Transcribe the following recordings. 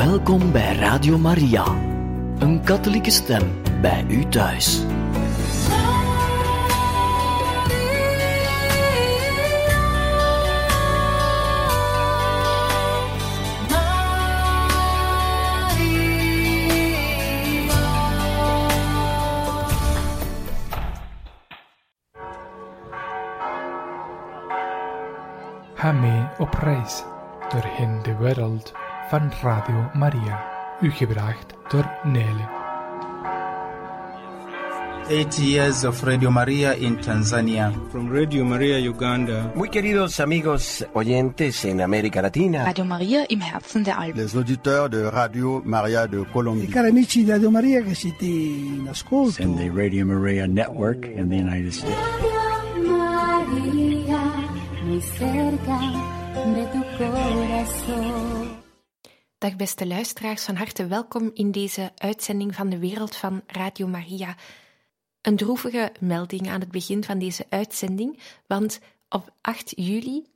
Welkom bij Radio Maria, een katholieke stem bij u thuis. Ga mee op reis doorheen de wereld van Radio Maria. U gebracht door Nele. 8 years of Radio Maria in Tanzania. From Radio Maria Uganda. Muy queridos amigos oyentes en América Latina. Radio Maria im Herzen der Alpen. Les auditeurs de Radio Maria de Colombie. Cari amici di Radio Maria che siete in ascolto. And the Radio Maria Network in the United States. Radio Maria, muy cerca de tu corazón. Dag beste luisteraars, van harte welkom in deze uitzending van de wereld van Radio Maria. Een droevige melding aan het begin van deze uitzending, want op 8 juli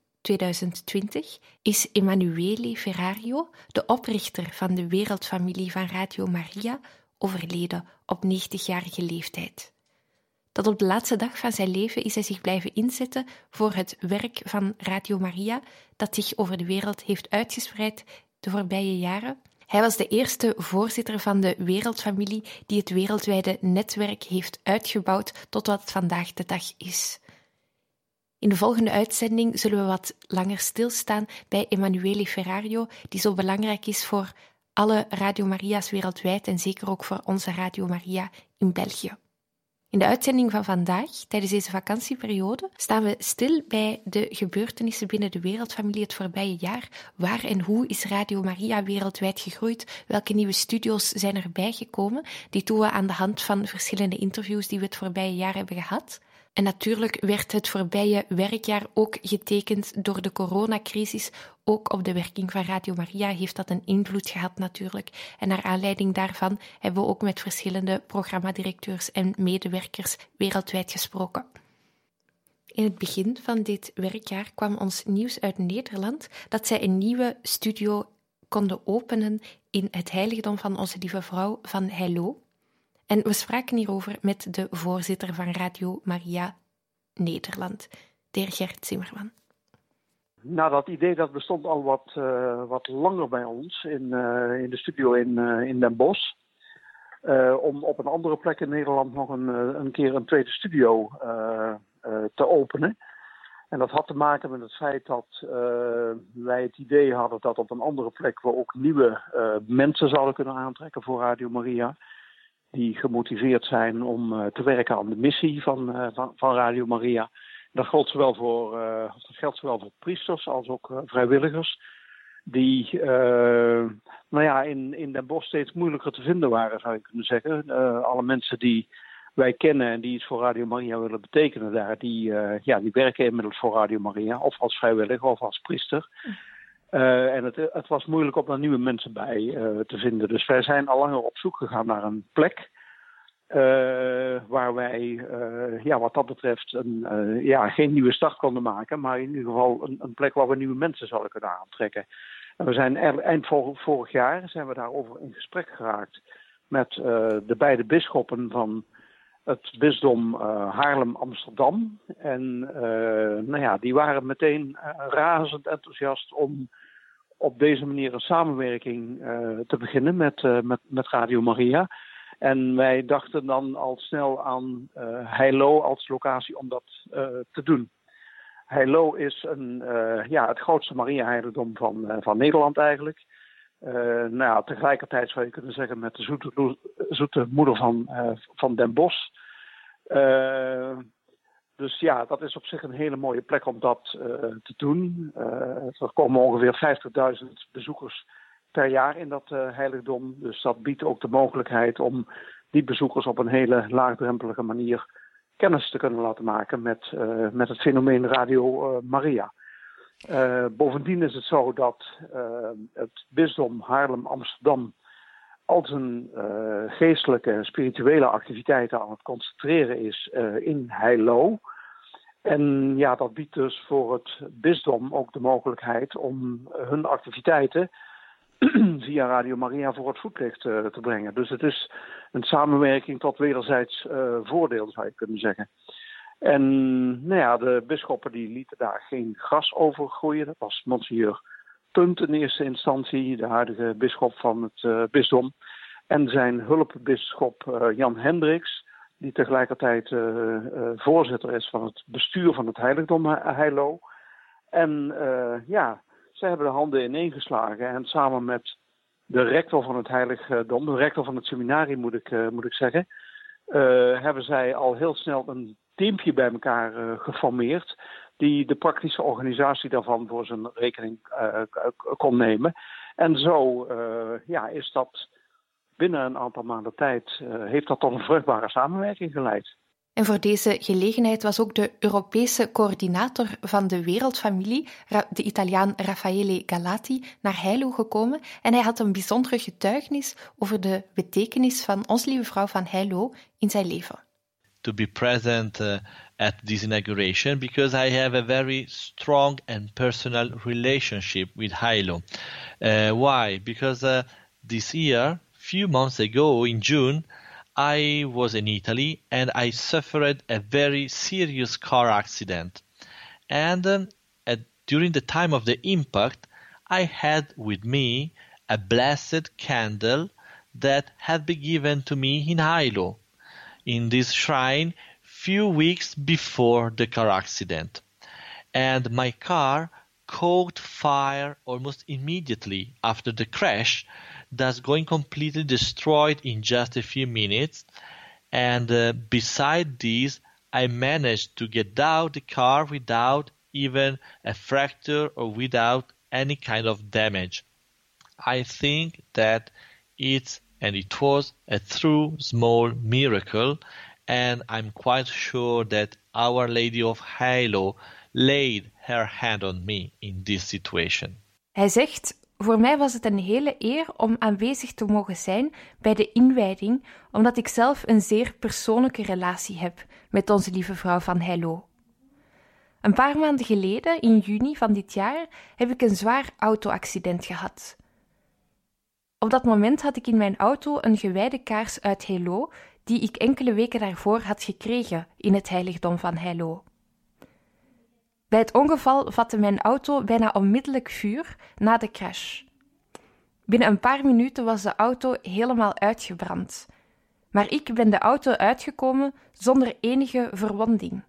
2020 is Emanuele Ferrario, de oprichter van de wereldfamilie van Radio Maria, overleden op 90-jarige leeftijd. Tot op de laatste dag van zijn leven is hij zich blijven inzetten voor het werk van Radio Maria, dat zich over de wereld heeft uitgespreid de voorbije jaren. Hij was de eerste voorzitter van de wereldfamilie die het wereldwijde netwerk heeft uitgebouwd tot wat vandaag de dag is. In de volgende uitzending zullen we wat langer stilstaan bij Emanuele Ferrario, die zo belangrijk is voor alle Radio Maria's wereldwijd en zeker ook voor onze Radio Maria in België. In de uitzending van vandaag, tijdens deze vakantieperiode, staan we stil bij de gebeurtenissen binnen de wereldfamilie het voorbije jaar. Waar en hoe is Radio Maria wereldwijd gegroeid? Welke nieuwe studio's zijn erbij gekomen? Die doen we aan de hand van verschillende interviews die we het voorbije jaar hebben gehad. En natuurlijk werd het voorbije werkjaar ook getekend door de coronacrisis. Ook op de werking van Radio Maria heeft dat een invloed gehad natuurlijk. En naar aanleiding daarvan hebben we ook met verschillende programmadirecteurs en medewerkers wereldwijd gesproken. In het begin van dit werkjaar kwam ons nieuws uit Nederland dat zij een nieuwe studio konden openen in het heiligdom van Onze Lieve Vrouw van Heilo. En we spraken hierover met de voorzitter van Radio Maria Nederland, de heer Gert Zimmerman. Nou, dat idee dat bestond al wat langer bij ons in de studio in Den Bosch. Om op een andere plek in Nederland nog een keer een tweede studio te openen. En dat had te maken met het feit dat wij het idee hadden dat op een andere plek we ook nieuwe mensen zouden kunnen aantrekken voor Radio Maria. Die gemotiveerd zijn om te werken aan de missie van Radio Maria. Dat geldt zowel voor priesters als ook vrijwilligers. Die in Den Bosch steeds moeilijker te vinden waren, zou je kunnen zeggen. Alle mensen die wij kennen en die iets voor Radio Maria willen betekenen daar, die werken inmiddels voor Radio Maria. Of als vrijwilliger of als priester. En het was moeilijk om daar nieuwe mensen bij te vinden. Dus wij zijn al langer op zoek gegaan naar een plek waar wij wat dat betreft geen nieuwe start konden maken. Maar in ieder geval een plek waar we nieuwe mensen zouden kunnen aantrekken. En we zijn eind vorig jaar zijn we daarover in gesprek geraakt met de beide bisschoppen van het bisdom Haarlem-Amsterdam. En die waren meteen razend enthousiast om op deze manier een samenwerking te beginnen met Radio Maria. En wij dachten dan al snel aan Heilo als locatie om dat te doen. Heilo is het grootste Maria-heiligdom van Nederland eigenlijk. Tegelijkertijd zou je kunnen zeggen met de zoete moeder van Den Bosch. Dus ja, dat is op zich een hele mooie plek om dat te doen. Er komen ongeveer 50.000 bezoekers per jaar in dat heiligdom. Dus dat biedt ook de mogelijkheid om die bezoekers op een hele laagdrempelige manier kennis te kunnen laten maken met het fenomeen Radio Maria. Bovendien is het zo dat het bisdom Haarlem-Amsterdam al zijn geestelijke en spirituele activiteiten aan het concentreren is in Heilo. En ja, dat biedt dus voor het bisdom ook de mogelijkheid om hun activiteiten via Radio Maria voor het voetlicht te brengen. Dus het is een samenwerking tot wederzijds voordeel, zou je kunnen zeggen. En de bisschoppen die lieten daar geen gras over groeien. Dat was Monsignor Punt in eerste instantie, de huidige bisschop van het bisdom. En zijn hulpbisschop Jan Hendricks, die tegelijkertijd voorzitter is van het bestuur van het heiligdom Heilo. En zij hebben de handen ineengeslagen en samen met de rector van het heiligdom, de rector van het seminarie moet ik zeggen, hebben zij al heel snel een teampje bij elkaar geformeerd die de praktische organisatie daarvan voor zijn rekening kon nemen. En zo is dat binnen een aantal maanden tijd, heeft dat tot een vruchtbare samenwerking geleid. En voor deze gelegenheid was ook de Europese coördinator van de Wereldfamilie, de Italiaan Raffaele Galati, naar Heilo gekomen en hij had een bijzondere getuigenis over de betekenis van Onze Lieve Vrouw van Heilo in zijn leven. To be present at this inauguration because I have a very strong and personal relationship with Heilo. Why? Because this year, few months ago in June, I was in Italy and I suffered a very serious car accident. And during the time of the impact, I had with me a blessed candle that had been given to me in Heilo, in this shrine, few weeks before the car accident. And my car caught fire almost immediately after the crash, thus going completely destroyed in just a few minutes. And beside this, I managed to get out the car without even a fracture or without any kind of damage. I think that it was a true small miracle, and I'm quite sure that Our Lady of Heilo laid her hand on me in this situation. Hij zegt: voor mij was het een hele eer om aanwezig te mogen zijn bij de inwijding, omdat ik zelf een zeer persoonlijke relatie heb met Onze Lieve Vrouw van Heilo. Een paar maanden geleden, in juni van dit jaar, heb ik een zwaar auto-accident gehad. Op dat moment had ik in mijn auto een gewijde kaars uit Heilo, die ik enkele weken daarvoor had gekregen in het heiligdom van Heilo. Bij het ongeval vatte mijn auto bijna onmiddellijk vuur na de crash. Binnen een paar minuten was de auto helemaal uitgebrand. Maar ik ben de auto uitgekomen zonder enige verwonding.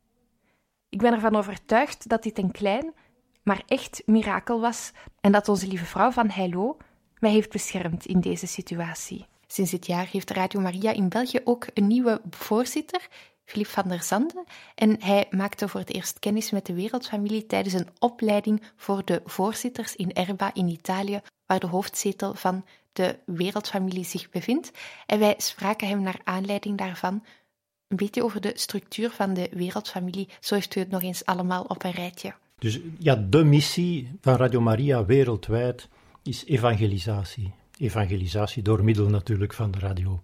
Ik ben ervan overtuigd dat dit een klein, maar echt mirakel was en dat Onze Lieve Vrouw van Heilo mij heeft beschermd in deze situatie. Sinds dit jaar heeft Radio Maria in België ook een nieuwe voorzitter, Philippe van der Zande, en hij maakte voor het eerst kennis met de Wereldfamilie tijdens een opleiding voor de voorzitters in Erba in Italië, waar de hoofdzetel van de Wereldfamilie zich bevindt. En wij spraken hem naar aanleiding daarvan een beetje over de structuur van de Wereldfamilie. Zo heeft u het nog eens allemaal op een rijtje. Dus ja, de missie van Radio Maria wereldwijd is evangelisatie. Evangelisatie door middel natuurlijk van de radio.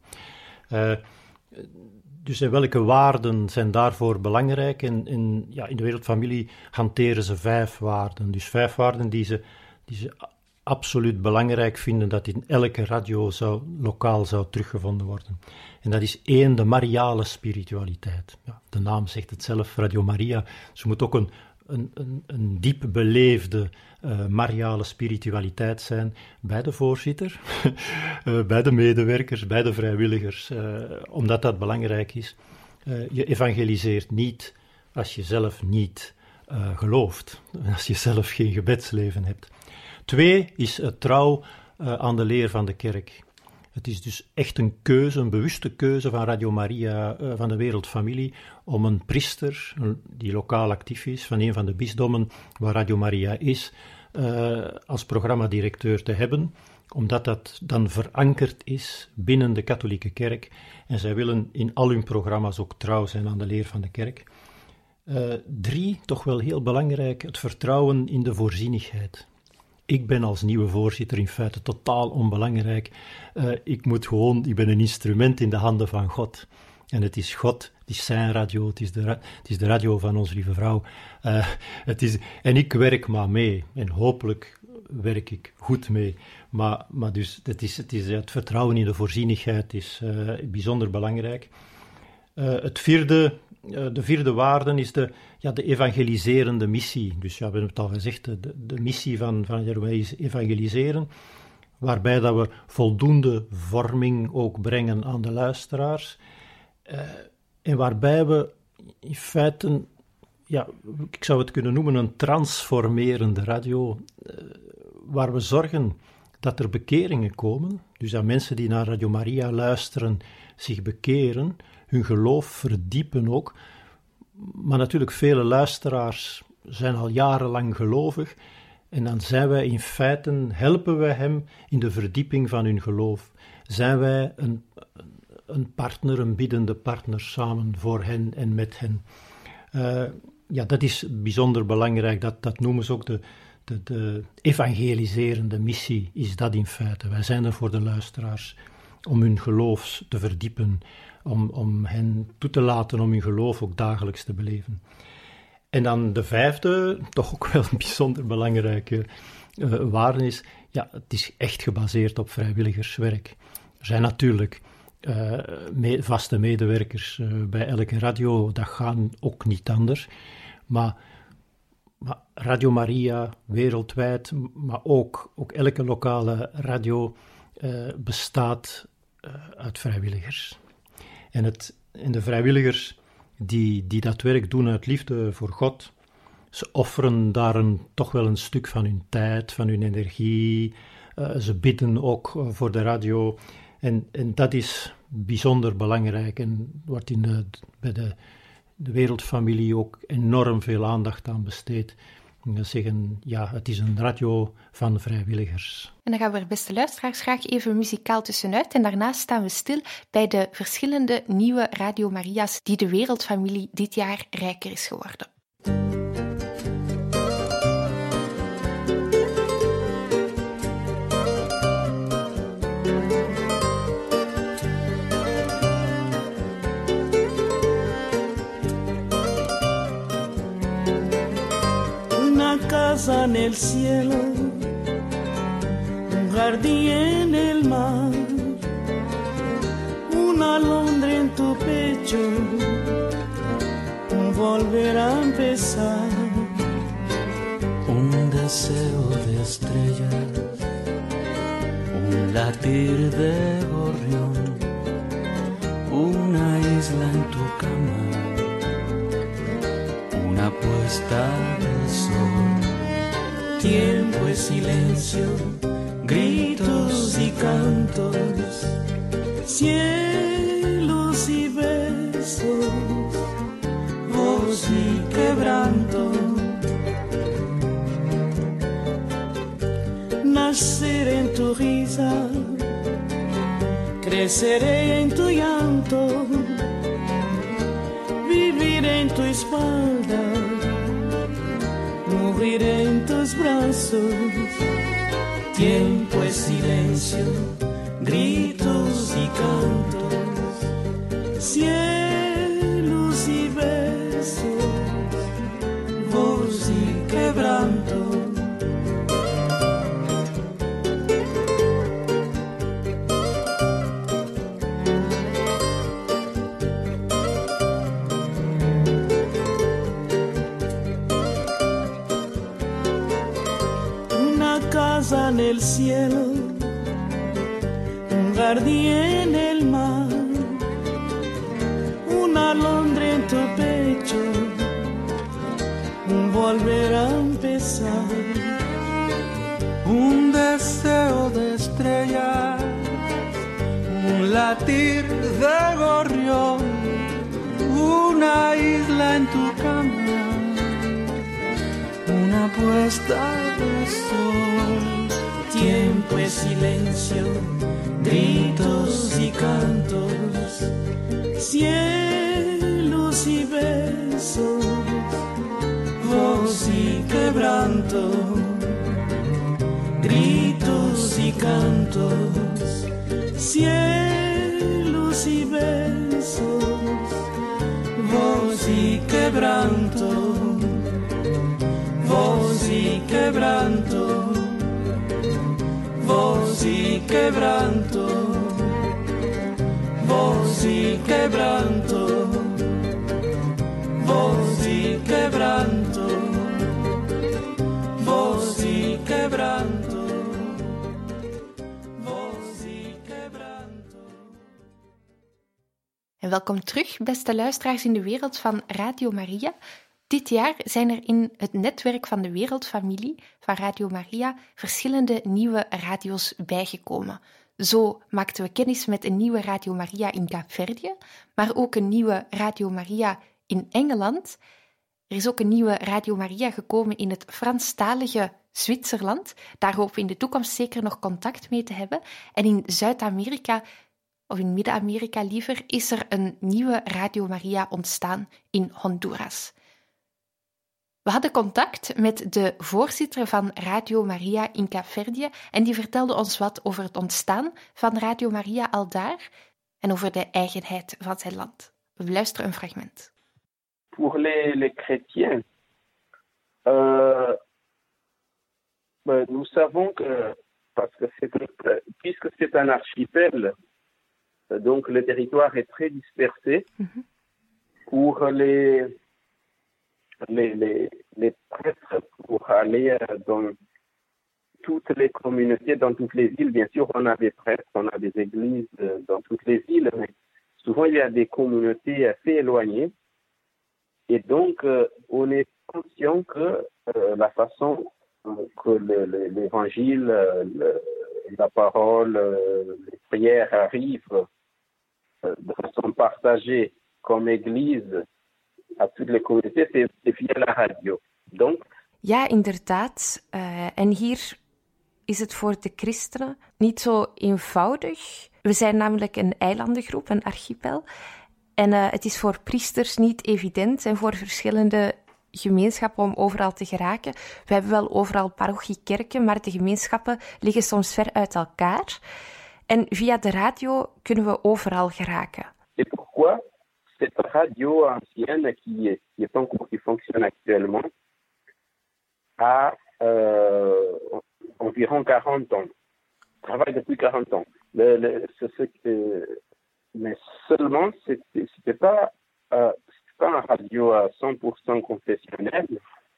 Dus welke waarden zijn daarvoor belangrijk? En in de Wereldfamilie hanteren ze 5 waarden. Dus 5 waarden die ze absoluut belangrijk vinden dat in elke radio lokaal zou teruggevonden worden. En dat is 1, de mariale spiritualiteit. Ja, de naam zegt het zelf, Radio Maria. Ze moet ook een diep beleefde mariale spiritualiteit zijn bij de voorzitter, bij de medewerkers, bij de vrijwilligers, omdat dat belangrijk is. Je evangeliseert niet als je zelf niet gelooft, als je zelf geen gebedsleven hebt. 2 is trouw aan de leer van de kerk. Het is dus echt een keuze, een bewuste keuze van Radio Maria, van de Wereldfamilie, om een priester, die lokaal actief is, van een van de bisdommen waar Radio Maria is, als programmadirecteur te hebben, omdat dat dan verankerd is binnen de katholieke kerk. En zij willen in al hun programma's ook trouw zijn aan de leer van de kerk. 3, toch wel heel belangrijk, het vertrouwen in de voorzienigheid. Ik ben als nieuwe voorzitter in feite totaal onbelangrijk. Ik ben een instrument in de handen van God. En het is God, het is zijn radio, het is de radio van Onze Lieve Vrouw. En ik werk maar mee. En hopelijk werk ik goed mee. Maar dus het vertrouwen in de voorzienigheid is bijzonder belangrijk. De vierde waarde is de evangeliserende missie. Dus we hebben het al gezegd, de missie van Jeroen is evangeliseren, waarbij dat we voldoende vorming ook brengen aan de luisteraars. En waarbij we in feite, ik zou het kunnen noemen een transformerende radio, waar we zorgen dat er bekeringen komen, dus dat mensen die naar Radio Maria luisteren zich bekeren, hun geloof verdiepen ook. Maar natuurlijk, vele luisteraars zijn al jarenlang gelovig en dan zijn wij in feite, helpen wij hem in de verdieping van hun geloof. Zijn wij een partner, een biddende partner samen voor hen en met hen. Dat is bijzonder belangrijk, dat noemen ze ook de evangeliserende missie, is dat in feite. Wij zijn er voor de luisteraars om hun geloof te verdiepen, om hen toe te laten om hun geloof ook dagelijks te beleven. En dan de vijfde, toch ook wel een bijzonder belangrijke waarde is, het is echt gebaseerd op vrijwilligerswerk. Er zijn natuurlijk vaste medewerkers bij elke radio, dat gaat ook niet anders. Maar Radio Maria wereldwijd, maar ook elke lokale radio bestaat uit vrijwilligers. En de vrijwilligers die dat werk doen uit liefde voor God, ze offeren daar toch wel een stuk van hun tijd, van hun energie. Ze bidden ook voor de radio. En dat is bijzonder belangrijk en wordt bij de wereldfamilie ook enorm veel aandacht aan besteed. We zeggen, het is een radio van vrijwilligers. En dan gaan we er, beste luisteraars, graag even muzikaal tussenuit. En daarnaast staan we stil bij de verschillende nieuwe Radio Maria's die de wereldfamilie dit jaar rijker is geworden. Casa en el cielo, un jardín en el mar, una alondra en tu pecho, un volver a empezar, un deseo de estrellas, un latir de gorrión, una isla en tu cama, una puesta de sol. Tiempo es silencio, gritos y cantos, cielos y besos, voz y quebranto. Naceré en tu risa, creceré en tu llanto, viviré en tu espalda, moriré en tus brazos. Tiempo es silencio, gritos y cantos, cielos y besos, voz y quebranto. En el cielo, un jardín en el mar, una alondra en tu pecho, un volver a empezar, un deseo de estrellas, un latir de gorrión, una isla en tu cama, una puesta de sol. Tiempo es silencio, gritos y cantos, cielos y besos, voz y quebranto. Gritos y cantos, cielos y besos, voz y quebranto, voz y quebranto. y quebranto, voz y quebranto, voz y quebranto, voz y quebranto, voz y quebranto. En welkom terug, beste luisteraars in de wereld van Radio Maria. Dit jaar zijn er in het netwerk van de Wereldfamilie van Radio Maria verschillende nieuwe radio's bijgekomen. Zo maakten we kennis met een nieuwe Radio Maria in Kaapverdië, maar ook een nieuwe Radio Maria in Engeland. Er is ook een nieuwe Radio Maria gekomen in het Franstalige Zwitserland. Daar hopen we in de toekomst zeker nog contact mee te hebben. En in Zuid-Amerika, of in Midden-Amerika liever, is er een nieuwe Radio Maria ontstaan in Honduras. We hadden contact met de voorzitter van Radio Maria in Kaapverdië en die vertelde ons wat over het ontstaan van Radio Maria aldaar en over de eigenheid van zijn land. We luisteren een fragment. Pour les chrétiens, nous savons que, puisque c'est un archipel, donc le territoire est très dispersé, pour les prêtres, pour aller dans toutes les communautés, dans toutes les villes. Bien sûr, on a des prêtres, on a des églises dans toutes les villes, mais souvent il y a des communautés assez éloignées. Et donc, on est conscient que la façon que l'évangile, la parole, les prières arrivent de façon partagée comme église à toutes les communautés, c'est via la radio. Donc, ja, inderdaad. En hier is het voor de christenen niet zo eenvoudig. We zijn namelijk een eilandengroep, een archipel. En het is voor priesters niet evident en voor verschillende gemeenschappen om overal te geraken. We hebben wel overal parochiekerken, maar de gemeenschappen liggen soms ver uit elkaar. En via de radio kunnen we overal geraken. C'est pourquoi cette radio ancienne qui fonctionne actuellement a environ 40 ans. Travaille depuis 40 ans. Mais seulement, c'était pas une radio à 100% confessionnelle,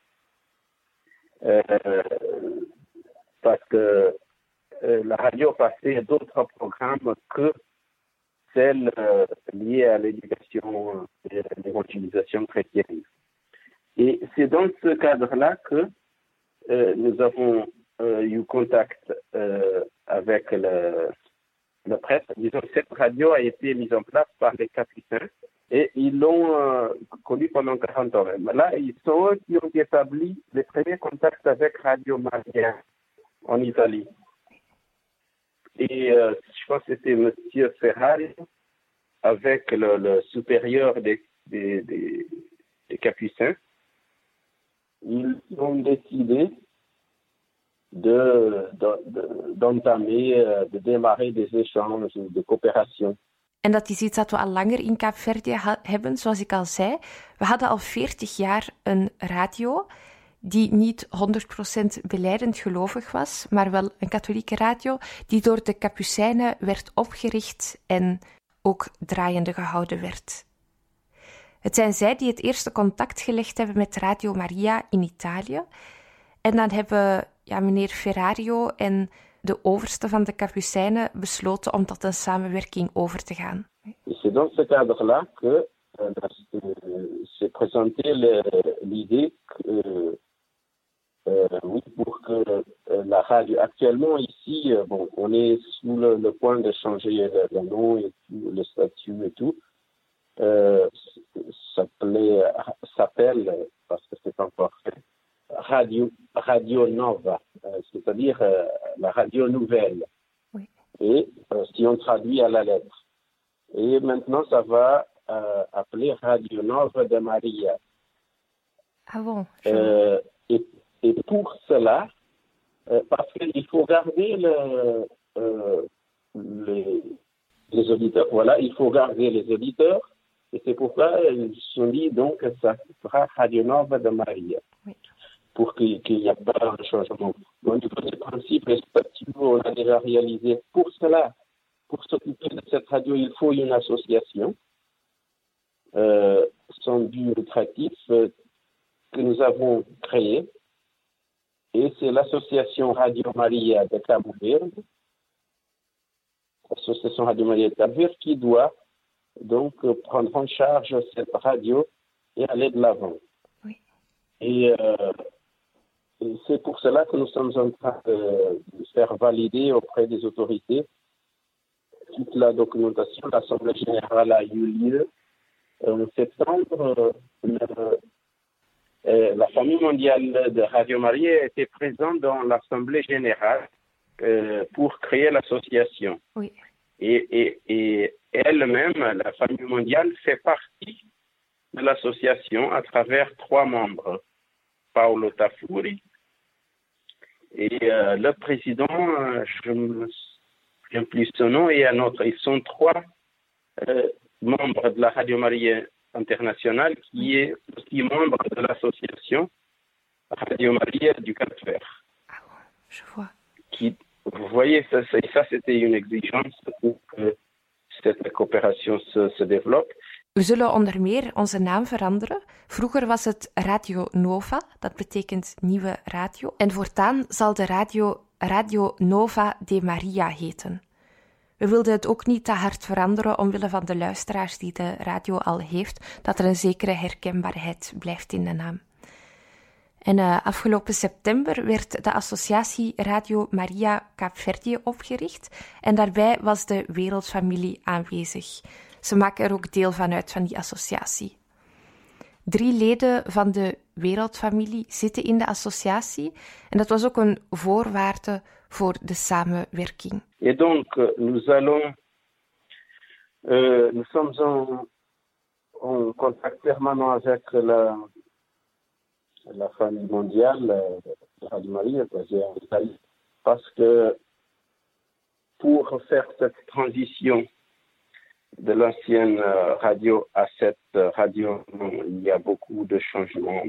parce que la radio passait d'autres programmes que celles liées à l'éducation et à l'évangélisation chrétienne. Et c'est dans ce cadre-là que nous avons eu contact avec le prêtre. Disons que cette radio a été mise en place par les capucins et ils l'ont connue pendant 40 ans. Là, ils sont eux qui ont établi les premiers contacts avec Radio Maria en Italie. Et je pense que c'était M. Ferrari avec le supérieur des capucins. Ils ont décidé d'entamer, de démarrer des échanges, de coopération. En dat is iets dat we al langer in Kaapverdië hebben, zoals ik al zei. We hadden al 40 jaar een radio die niet 100% belijdend gelovig was, maar wel een katholieke radio die door de Kapucijnen werd opgericht en ook draaiende gehouden werd. Het zijn zij die het eerste contact gelegd hebben met Radio Maria in Italië. En dan hebben meneer Ferrario en de overste van de Kapucijnen besloten om tot een samenwerking over te gaan. C'est dans ce cadre-là que s'est présentée l'idée que oui, pour que la radio actuellement ici, on est sous le point de changer le nom et tout, le statut et tout. S'appelle, parce que c'est encore fait, Radio Nova, c'est-à-dire la radio nouvelle. Oui. Et si on traduit à la lettre. Et maintenant, ça va appeler Radio Nova de Maria. Ah bon? Et pour cela, parce qu'il faut garder les auditeurs, voilà, il faut garder les auditeurs, et c'est pourquoi ils se sont dit donc que ça sera Radio Nova de Maria. Oui. Pour qu'il n'y ait pas un changement. Au niveau des principes, les statuts, on a déjà réalisé. Pour cela, pour s'occuper de cette radio, il faut une association sans but lucratif que nous avons créée. Et c'est l'association Radio Maria de Cabo Verde, l'association Radio Maria de Cabo Verde, qui doit donc prendre en charge cette radio et aller de l'avant. Oui. Et c'est pour cela que nous sommes en train de faire valider auprès des autorités toute la documentation. L'Assemblée générale a eu lieu en septembre. La famille mondiale de Radio Maria était présente dans l'Assemblée générale pour créer l'association. Oui. Et elle-même, la famille mondiale, fait partie de l'association à travers 3 membres. Paolo Tafuri et le président, je ne me souviens plus son nom, et un autre. Ils sont 3 membres de la Radio Maria internationale qui est aussi membre de l'association Radio Maria du Cap-Vert. Ah bon, je vois. Vous voyez, ça c'était une exigence pour que cette coopération se développe. We zullen onder meer onze naam veranderen. Vroeger was het Radio Nova, dat betekent nieuwe radio. En voortaan zal de Radio Nova de Maria heten. We wilden het ook niet te hard veranderen omwille van de luisteraars die de radio al heeft, dat er een zekere herkenbaarheid blijft in de naam. En afgelopen september werd de associatie Radio Maria Kaapverdië opgericht en daarbij was de Wereldfamilie aanwezig. Ze maken er ook deel van uit van die associatie. 3 leden van de Wereldfamilie zitten in de associatie en dat was ook een voorwaarde voor de samenwerking. Et donc, nous sommes en contact permanent avec la famille mondiale de Radio Maria, parce que pour faire cette transition de l'ancienne radio à cette radio, il y a beaucoup de changements,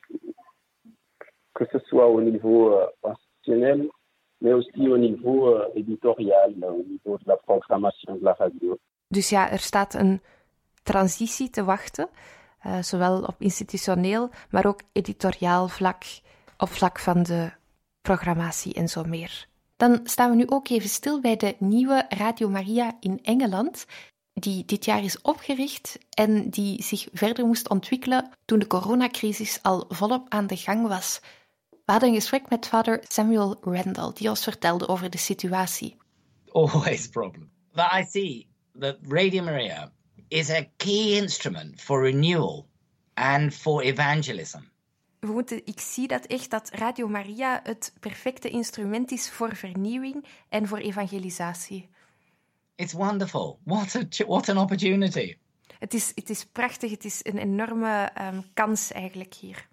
que ce soit au niveau institutionnel, mais aussi au niveau éditorial, au niveau de la programmation de la radio. Dus ja, er staat een transitie te wachten, zowel op institutioneel, maar ook editoriaal vlak, op vlak van de programmatie en zo meer. Dan staan we nu ook even stil bij de nieuwe Radio Maria in Engeland, die dit jaar is opgericht en die zich verder moest ontwikkelen toen de coronacrisis al volop aan de gang was. We hadden een gesprek met vader Samuel Randall, die ons vertelde over de situatie. Always a problem. But I see that Radio Maria is a key instrument for renewal and for evangelism. Ik zie dat echt, dat Radio Maria het perfecte instrument is voor vernieuwing en voor evangelisatie. It's wonderful. What an opportunity. Het is prachtig, het is een enorme kans eigenlijk hier.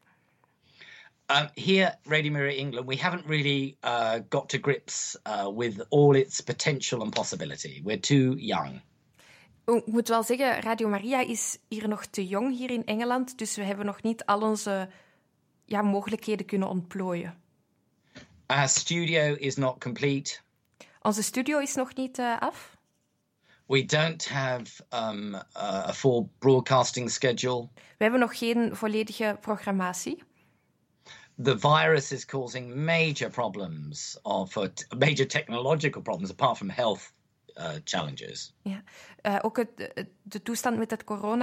Here, Radio Maria England, we haven't really got to grips with all its potential and possibility. We're too young. Ik moet wel zeggen, Radio Maria is hier nog te jong hier in Engeland, dus we hebben nog niet al onze mogelijkheden kunnen ontplooien. Our studio is not complete. Onze studio is nog niet af. We don't have a full broadcasting schedule. We hebben nog geen volledige programmatie. The virus is causing major problems, major technological problems, apart from health challenges. Ja, ook de toestand met de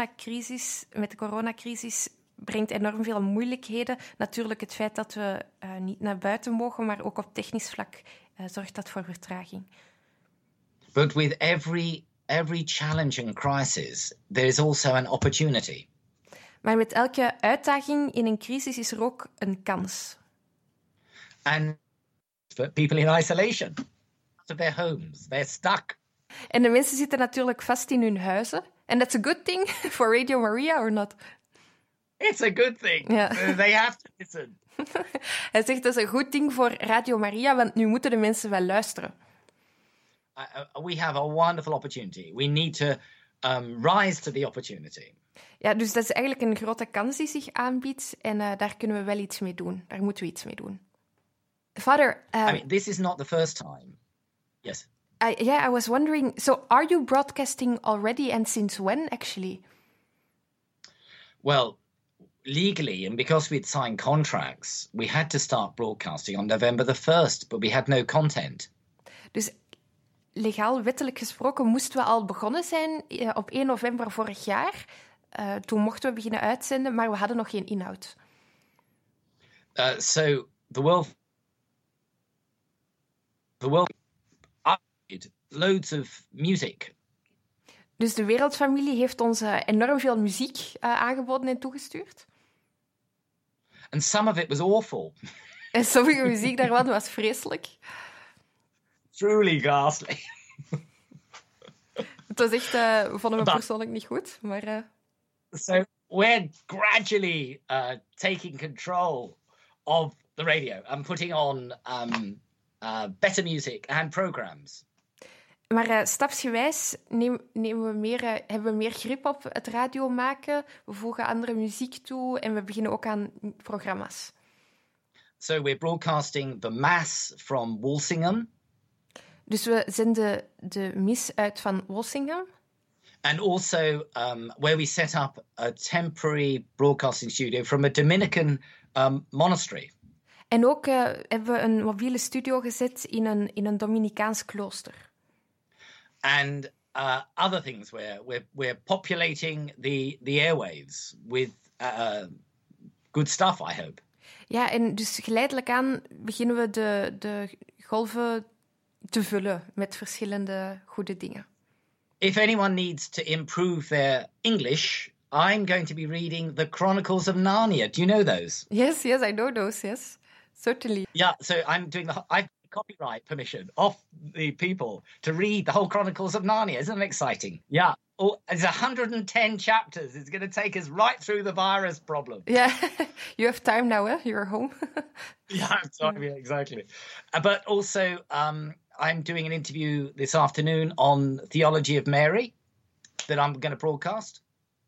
coronacrisis brengt enorm veel moeilijkheden. Natuurlijk het feit dat we niet naar buiten mogen, maar ook op technisch vlak zorgt dat voor vertraging. But with every challenge and crisis, there is also an opportunity. Maar met elke uitdaging in een crisis is er ook een kans. And for people in isolation, out of their homes, they're stuck. En de mensen zitten natuurlijk vast in hun huizen. And that's a good thing for Radio Maria or not? It's a good thing. Yeah. They have to listen. Hij zegt dat is een goed ding voor Radio Maria, want nu moeten de mensen wel luisteren. We have a wonderful opportunity. We need to rise to the opportunity. Ja, dus dat is eigenlijk een grote kans die zich aanbiedt en daar kunnen we wel iets mee doen. Daar moeten we iets mee doen. Father... I mean, this is not the first time Yes. I was wondering, so are you broadcasting already, and since when, actually? Well, legally, and because we'd signed contracts, we had to start broadcasting on November the 1st, but we had no content. Dus legaal, wettelijk gesproken, moesten we al begonnen zijn op 1 november vorig jaar. Toen mochten we beginnen uitzenden, maar we hadden nog geen inhoud. So the world uploaded loads of music. Dus de Wereldfamilie heeft ons enorm veel muziek aangeboden en toegestuurd. And some of it was awful. En sommige muziek daarvan was vreselijk. Truly ghastly. Het was echt, vonden we persoonlijk niet goed, maar... So we're gradually taking control of the radio and putting on better music and programs. Maar stapsgewijs hebben we meer grip op het radio maken. We voegen andere muziek toe en we beginnen ook aan programma's. So we're broadcasting the Mass from Walsingham. Dus we zenden de mis uit van Walsingham. And also where we set up a temporary broadcasting studio from a Dominican monastery. En ook hebben we een mobiele studio gezet in een Dominicaans klooster. And other things we're populating the airwaves with good stuff, I hope. Ja, en dus geleidelijk aan beginnen we de golven te vullen met verschillende goede dingen. If anyone needs to improve their English, I'm going to be reading The Chronicles of Narnia. Do you know those? Yes, I know those, yes. Certainly. Yeah, so I'm doing I've copyright permission off the people to read the whole Chronicles of Narnia. Isn't it exciting? Yeah. Oh, it's 110 chapters. It's going to take us right through the virus problem. Yeah, you have time now, eh? You're home. Yeah, exactly. But also, I'm doing an interview this afternoon on Theology of Mary that I'm going to broadcast.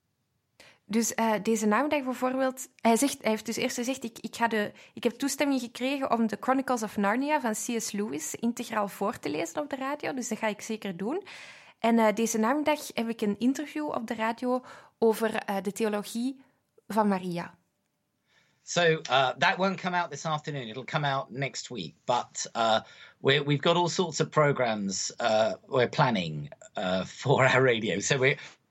Dus deze namiddag bijvoorbeeld, hij heeft dus eerst gezegd, ik heb toestemming gekregen om de Chronicles of Narnia van C.S. Lewis integraal voor te lezen op de radio, dus dat ga ik zeker doen. En deze namiddag heb ik een interview op de radio over de theologie van Maria. So that won't come out this afternoon. It'll come out next week. But we've got all sorts of programs we're planning for our radio. So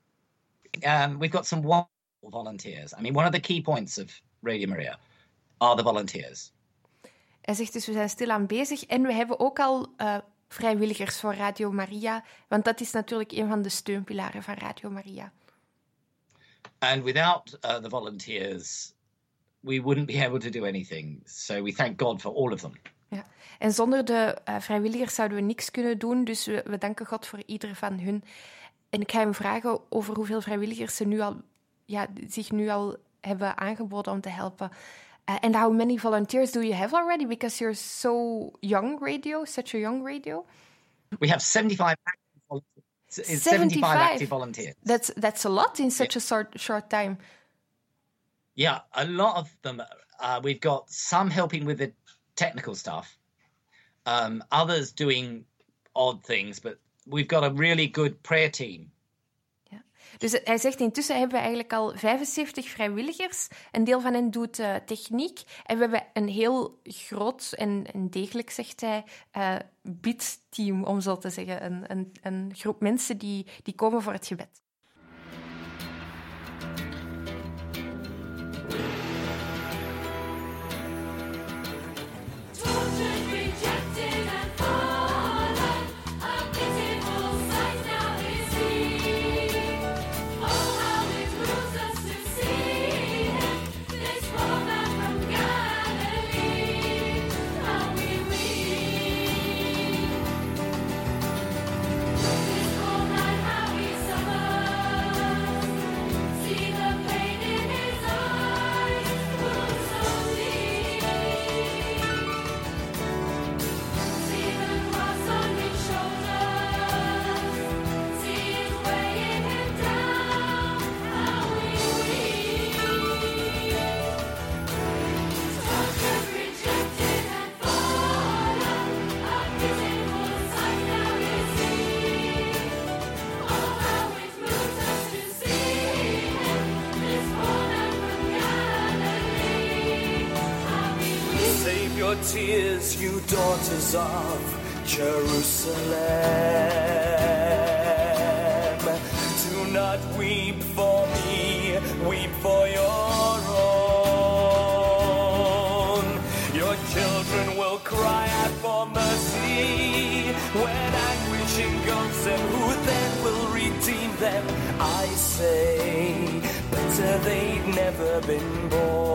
we've got some wonderful volunteers. I mean, one of the key points of Radio Maria are the volunteers. Hij zegt dus, we zijn stilaan bezig en we hebben ook al vrijwilligers voor Radio Maria, want dat is natuurlijk een van de steunpilaren van Radio Maria. And without the volunteers, we wouldn't be able to do anything. So we thank God for all of them. Ja. En zonder de vrijwilligers zouden we niks kunnen doen, dus we danken God voor ieder van hun. En ik ga hem vragen over hoeveel vrijwilligers ze zich nu al hebben aangeboden om te helpen. And how many volunteers do you have already? Because you're so young, such a young radio. We have 75 active volunteers. 75 active volunteers. That's a lot in such a short time. Yeah, a lot of them. We've got some helping with the technical stuff. Others doing odd things, but we've got a really good prayer team. Ja. Dus hij zegt, intussen hebben we eigenlijk al 75 vrijwilligers. Een deel van hen doet techniek. En we hebben een heel groot en degelijk, zegt hij, bidteam, om zo te zeggen. Een groep mensen die komen voor het gebed. Summer tears, you daughters of Jerusalem. Do not weep for me, weep for your own. Your children will cry out for mercy when anguish engulfs them. Who then will redeem them? I say, better they'd never been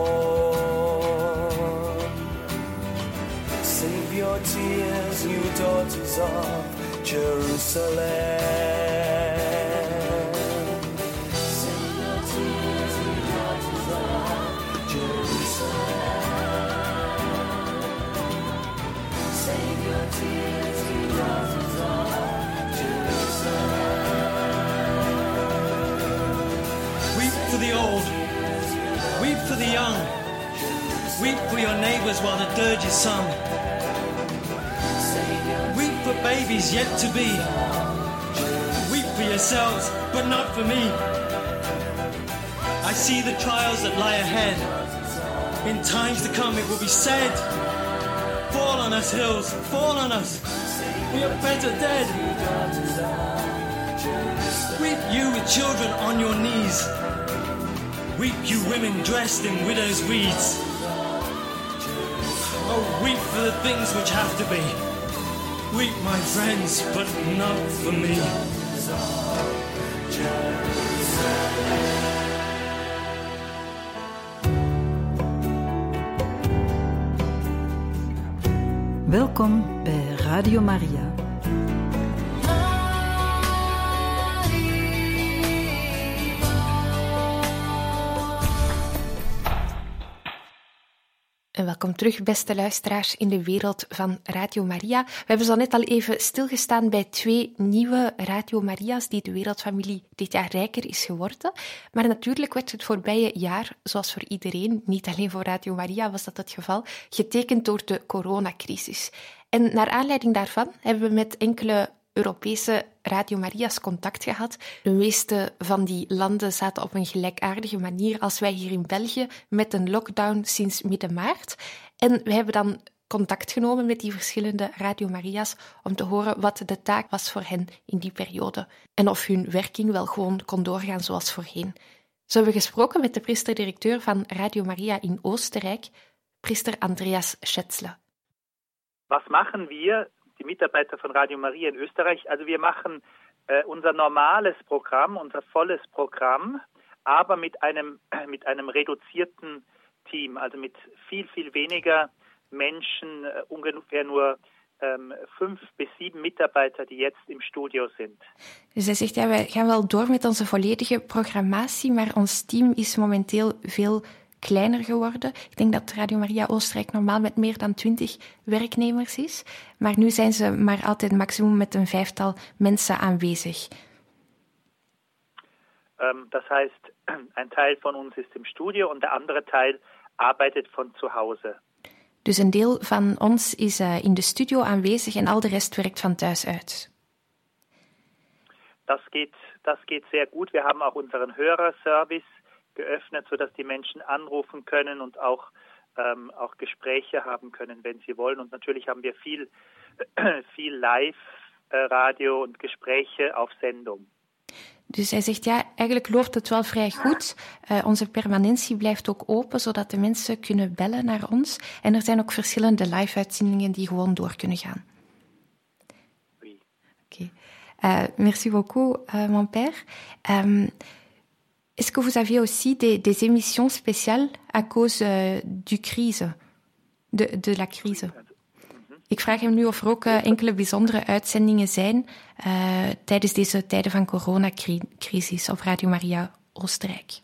born. Save your tears, you daughters of Jerusalem. Save your tears, you daughters of Jerusalem. Save your tears, you daughters of Jerusalem. Weep for the old, weep for the young, weep for your neighbors while the dirge is sung. Weep for babies yet to be. Weep for yourselves, but not for me. I see the trials that lie ahead. In times to come it will be said, fall on us hills, fall on us. We are better dead. Weep you with children on your knees. Weep you women dressed in widow's weeds. Oh, weep for the things which have to be. Weep, my friends, but not for me. Welkom bij Radio Maria. En welkom terug, beste luisteraars, in de wereld van Radio Maria. We hebben zo net al even stilgestaan bij 2 nieuwe Radio Maria's die de wereldfamilie dit jaar rijker is geworden. Maar natuurlijk werd het voorbije jaar, zoals voor iedereen, niet alleen voor Radio Maria was dat het geval, getekend door de coronacrisis. En naar aanleiding daarvan hebben we met enkele Europese Radio Maria's contact gehad. De meeste van die landen zaten op een gelijkaardige manier als wij hier in België, met een lockdown sinds midden maart. En we hebben dan contact genomen met die verschillende Radio Maria's om te horen wat de taak was voor hen in die periode en of hun werking wel gewoon kon doorgaan zoals voorheen. Zo hebben we gesproken met de priester-directeur van Radio Maria in Oostenrijk, priester Andreas Schätzle. Was machen wir, die Mitarbeiter von Radio Maria in Österreich? Also wir machen unser normales Programm, unser volles Programm, aber mit einem reduzierten Team, also mit viel, viel weniger Menschen, ungefähr nur 5 bis 7 Mitarbeiter die jetzt im studio sind. Dus hij zegt, ja, wij gaan wel door met onze volledige programmatie, maar ons team is momenteel veel kleiner geworden. Ik denk dat Radio Maria Oostenrijk normaal met meer dan 20 werknemers is, maar nu zijn ze maar altijd maximum met een 5-tal mensen aanwezig. Das heißt, ein Teil von uns ist im Studio und der andere Teil arbeitet von zu Hause. Dus een deel van ons is in de studio aanwezig en al de rest werkt van thuis uit. Das geht sehr gut. Wir haben auch unseren Hörerservice geöffnet, sodass die Menschen anrufen können und auch Gespräche haben können, wenn sie wollen. Und natürlich haben wir viel Live-Radio und Gespräche auf Sendung. Dus hij zegt, ja, eigenlijk loopt het wel vrij goed. Onze permanentie blijft ook open, zodat de mensen kunnen bellen naar ons. En er zijn ook verschillende live-uitzendingen die gewoon door kunnen gaan. Oui. Oké. Merci beaucoup, mon père. Est-ce que vous aviez aussi des émissions spéciales à cause de la crise? Ik vraag hem nu of er ook enkele bijzondere uitzendingen zijn tijdens deze tijden van coronacrisis op Radio Maria Oostenrijk.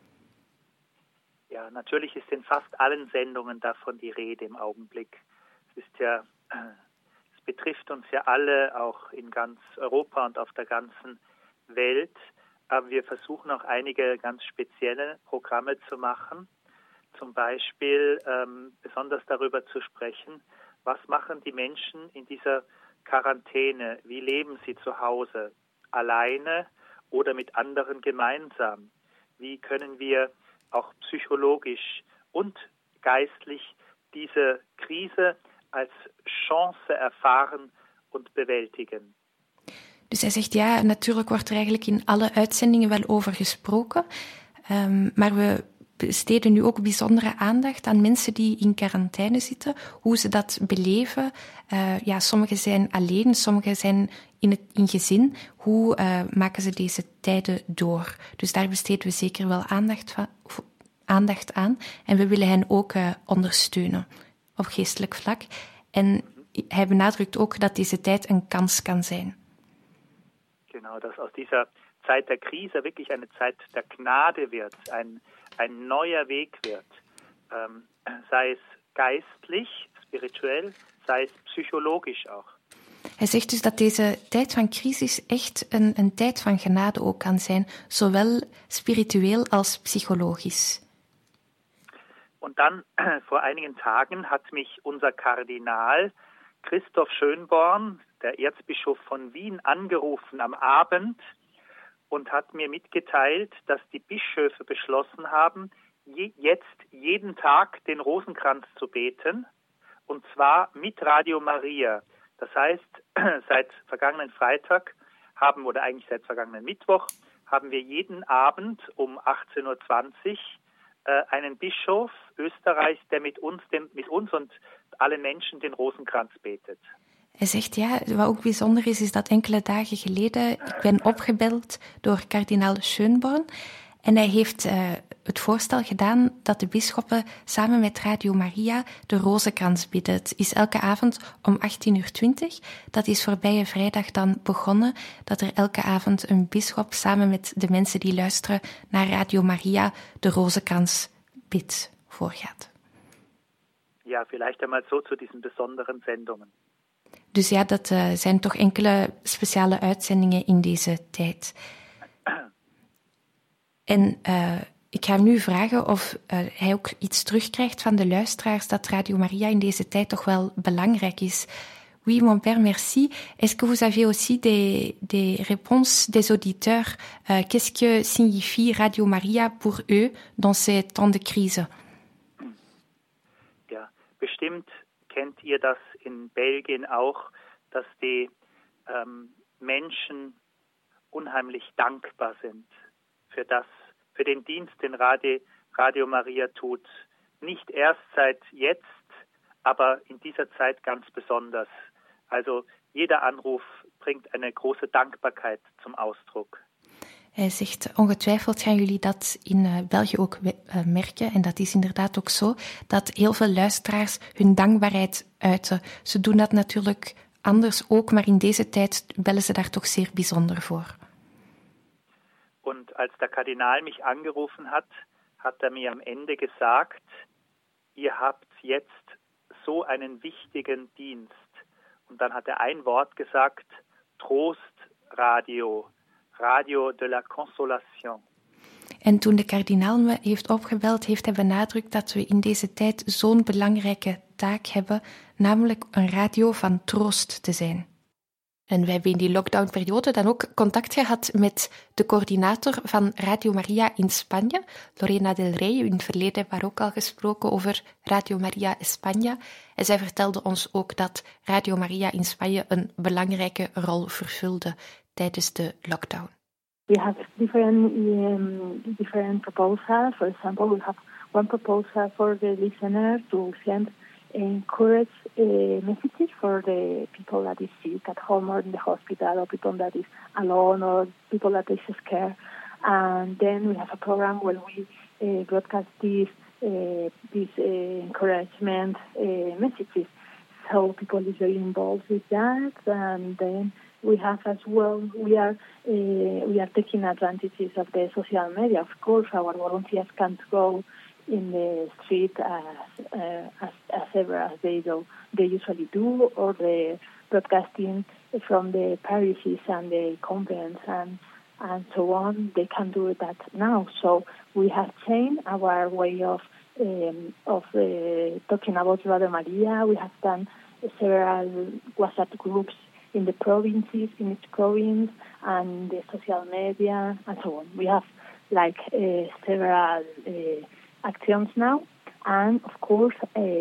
Ja, natürlich ist in fast allen Sendungen davon die Rede im Augenblick. Es betrifft uns ja alle, auch in ganz Europa und auf der ganzen Welt. Aber wir versuchen auch einige ganz spezielle Programme zu machen. Zum Beispiel besonders darüber zu sprechen, was machen die Menschen in dieser Quarantäne? Wie leben sie zu Hause? Alleine oder mit anderen gemeinsam? Wie können wir auch psychologisch und geistlich diese Krise als Chance ervaren und bewältigen. Dus hij zegt, ja, natuurlijk wordt er eigenlijk in alle uitzendingen wel over gesproken, maar we besteden nu ook bijzondere aandacht aan mensen die in quarantaine zitten, hoe ze dat beleven. Sommigen zijn alleen, sommigen zijn in gezin. Hoe maken ze deze tijden door? Dus daar besteden we zeker wel aandacht aan. En we willen hen ook ondersteunen op geestelijk vlak. En hij benadrukt ook dat deze tijd een kans kan zijn. Genau, dass aus dieser Zeit der Krise wirklich eine Zeit der Gnade wird, ein neuer Weg wird, sei es geistlich, spirituell, sei es psychologisch auch. Hij zegt dus dat deze tijd van crisis echt een tijd van genade ook kan zijn, zowel spiritueel als psychologisch. Und dann, vor einigen Tagen, hat mich unser Kardinal Christoph Schönborn, der Erzbischof von Wien, angerufen am Abend und hat mir mitgeteilt, dass die Bischöfe beschlossen haben, jetzt jeden Tag den Rosenkranz zu beten, und zwar mit Radio Maria. Das heißt, seit vergangenen Freitag seit vergangenen Mittwoch, haben wir jeden Abend um 18:20 Uhr einen Bischof Österreichs, der mit uns und alle Menschen den Rosenkranz betet. Hij zegt, ja, wat ook bijzonder is dat enkele dagen geleden ik ben opgebeld door kardinaal Schönborn en hij heeft het voorstel gedaan dat de bisschoppen samen met Radio Maria de Rozenkrans bidden. Het is elke avond om 18:20 uur. Dat is voorbije vrijdag dan begonnen, dat er elke avond een bisschop samen met de mensen die luisteren naar Radio Maria de Rozenkrans bidt voorgaat. Ja, vielleicht einmal so zu diesen besonderen Sendungen. Dus ja, dat zijn toch enkele speciale uitzendingen in deze tijd. En ik ga hem nu vragen of hij ook iets terugkrijgt van de luisteraars dat Radio Maria in deze tijd toch wel belangrijk is. Oui, mon père, merci. Est-ce que vous avez aussi des réponses des auditeurs? Qu'est-ce que signifie Radio Maria pour eux dans ces temps de crise? Ja, bestimmt kennt ihr das in Belgien auch, dass die Menschen unheimlich dankbar sind für den Dienst, den Radio Maria tut. Nicht erst seit jetzt, aber in dieser Zeit ganz besonders. Also jeder Anruf bringt eine große Dankbarkeit zum Ausdruck. Hij zegt, ongetwijfeld gaan jullie dat in België ook merken. En dat is inderdaad ook zo, dat heel veel luisteraars hun dankbaarheid uiten. Ze doen dat natuurlijk anders ook, maar in deze tijd bellen ze daar toch zeer bijzonder voor. Und als der Kardinal mich angerufen hat mir am Ende gesagt, ihr habt jetzt so einen wichtigen Dienst. Und dann hat er ein Wort gesagt, Trostradio, Radio de la Consolation. En toen de kardinaal me heeft opgebeld, heeft hij benadrukt dat we in deze tijd zo'n belangrijke taak hebben, namelijk een radio van troost te zijn. En wij hebben in die lockdownperiode dan ook contact gehad met de coördinator van Radio Maria in Spanje, Lorena del Rey. In het verleden hebben we ook al gesproken over Radio Maria España. En zij vertelde ons ook dat Radio Maria in Spanje een belangrijke rol vervulde tijdens de lockdown. We have different proposals. For example, we have one proposal for the listener to send encourage messages for the people that is sick at home or in the hospital, or people that is alone, or people that is scared. And then we have a program where we broadcast these encouragement messages. So people is very involved with that. And then we have as well, we are taking advantages of the social media. Of course, our volunteers can't go in the street as ever as they usually do, or the broadcasting from the parishes and the convents and so on. They can do that now. So we have changed our way of talking about Radio Maria. We have done several WhatsApp groups in the provinces, in each province, and the social media and so on. We have several actions now. And of course,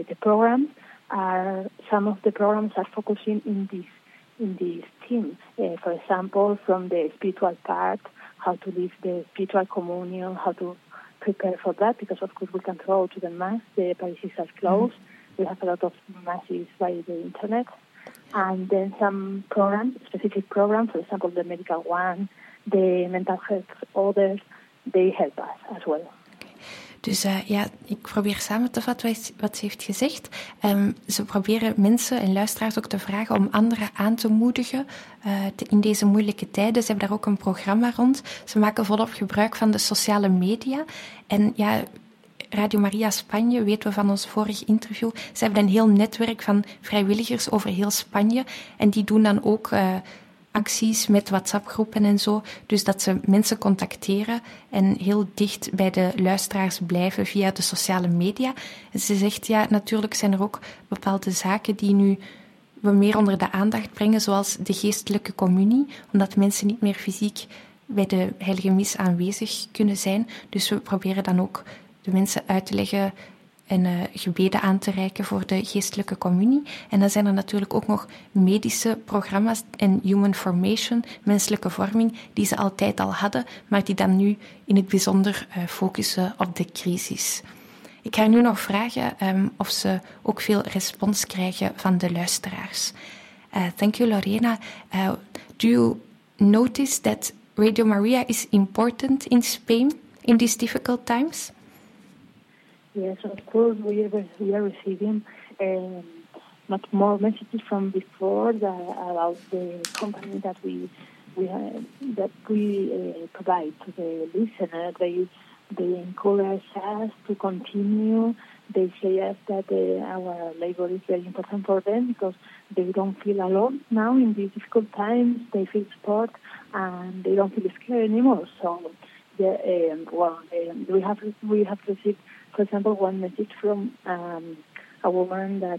some of the programs are focusing in this theme. For example, from the spiritual part, how to live the spiritual communion, how to prepare for that, because of course we can't go to the mass. The parishes are closed. We have a lot of masses by the internet. And then some specific programs, for example, the medical one, the mental health, others, they help us as well. Dus ik probeer samen te vatten wat ze heeft gezegd. Ze proberen mensen en luisteraars ook te vragen om anderen aan te moedigen in deze moeilijke tijden. Ze hebben daar ook een programma rond. Ze maken volop gebruik van de sociale media. En Radio Maria Spanje, weten we van ons vorige interview, ze hebben een heel netwerk van vrijwilligers over heel Spanje. En die doen dan ook acties met WhatsApp-groepen en zo. Dus dat ze mensen contacteren en heel dicht bij de luisteraars blijven via de sociale media. En ze zegt, natuurlijk zijn er ook bepaalde zaken die nu we meer onder de aandacht brengen, zoals de geestelijke communie, omdat mensen niet meer fysiek bij de heilige mis aanwezig kunnen zijn. Dus we proberen dan ook de mensen uit te leggen en gebeden aan te reiken voor de geestelijke communie. En dan zijn er natuurlijk ook nog medische programma's en human formation, menselijke vorming, die ze altijd al hadden, maar die dan nu in het bijzonder focussen op de crisis. Ik ga nu nog vragen of ze ook veel respons krijgen van de luisteraars. Thank you, Lorena. Do you notice that Radio Maria is important in Spain in these difficult times? Yes, of course, we are receiving much more messages from before about the company that we provide to the listener. They encourage us to continue. They say us that our labor is very important for them because they don't feel alone now in these difficult times. They feel support and they don't feel scared anymore. So, we have received, for example, one message from a woman that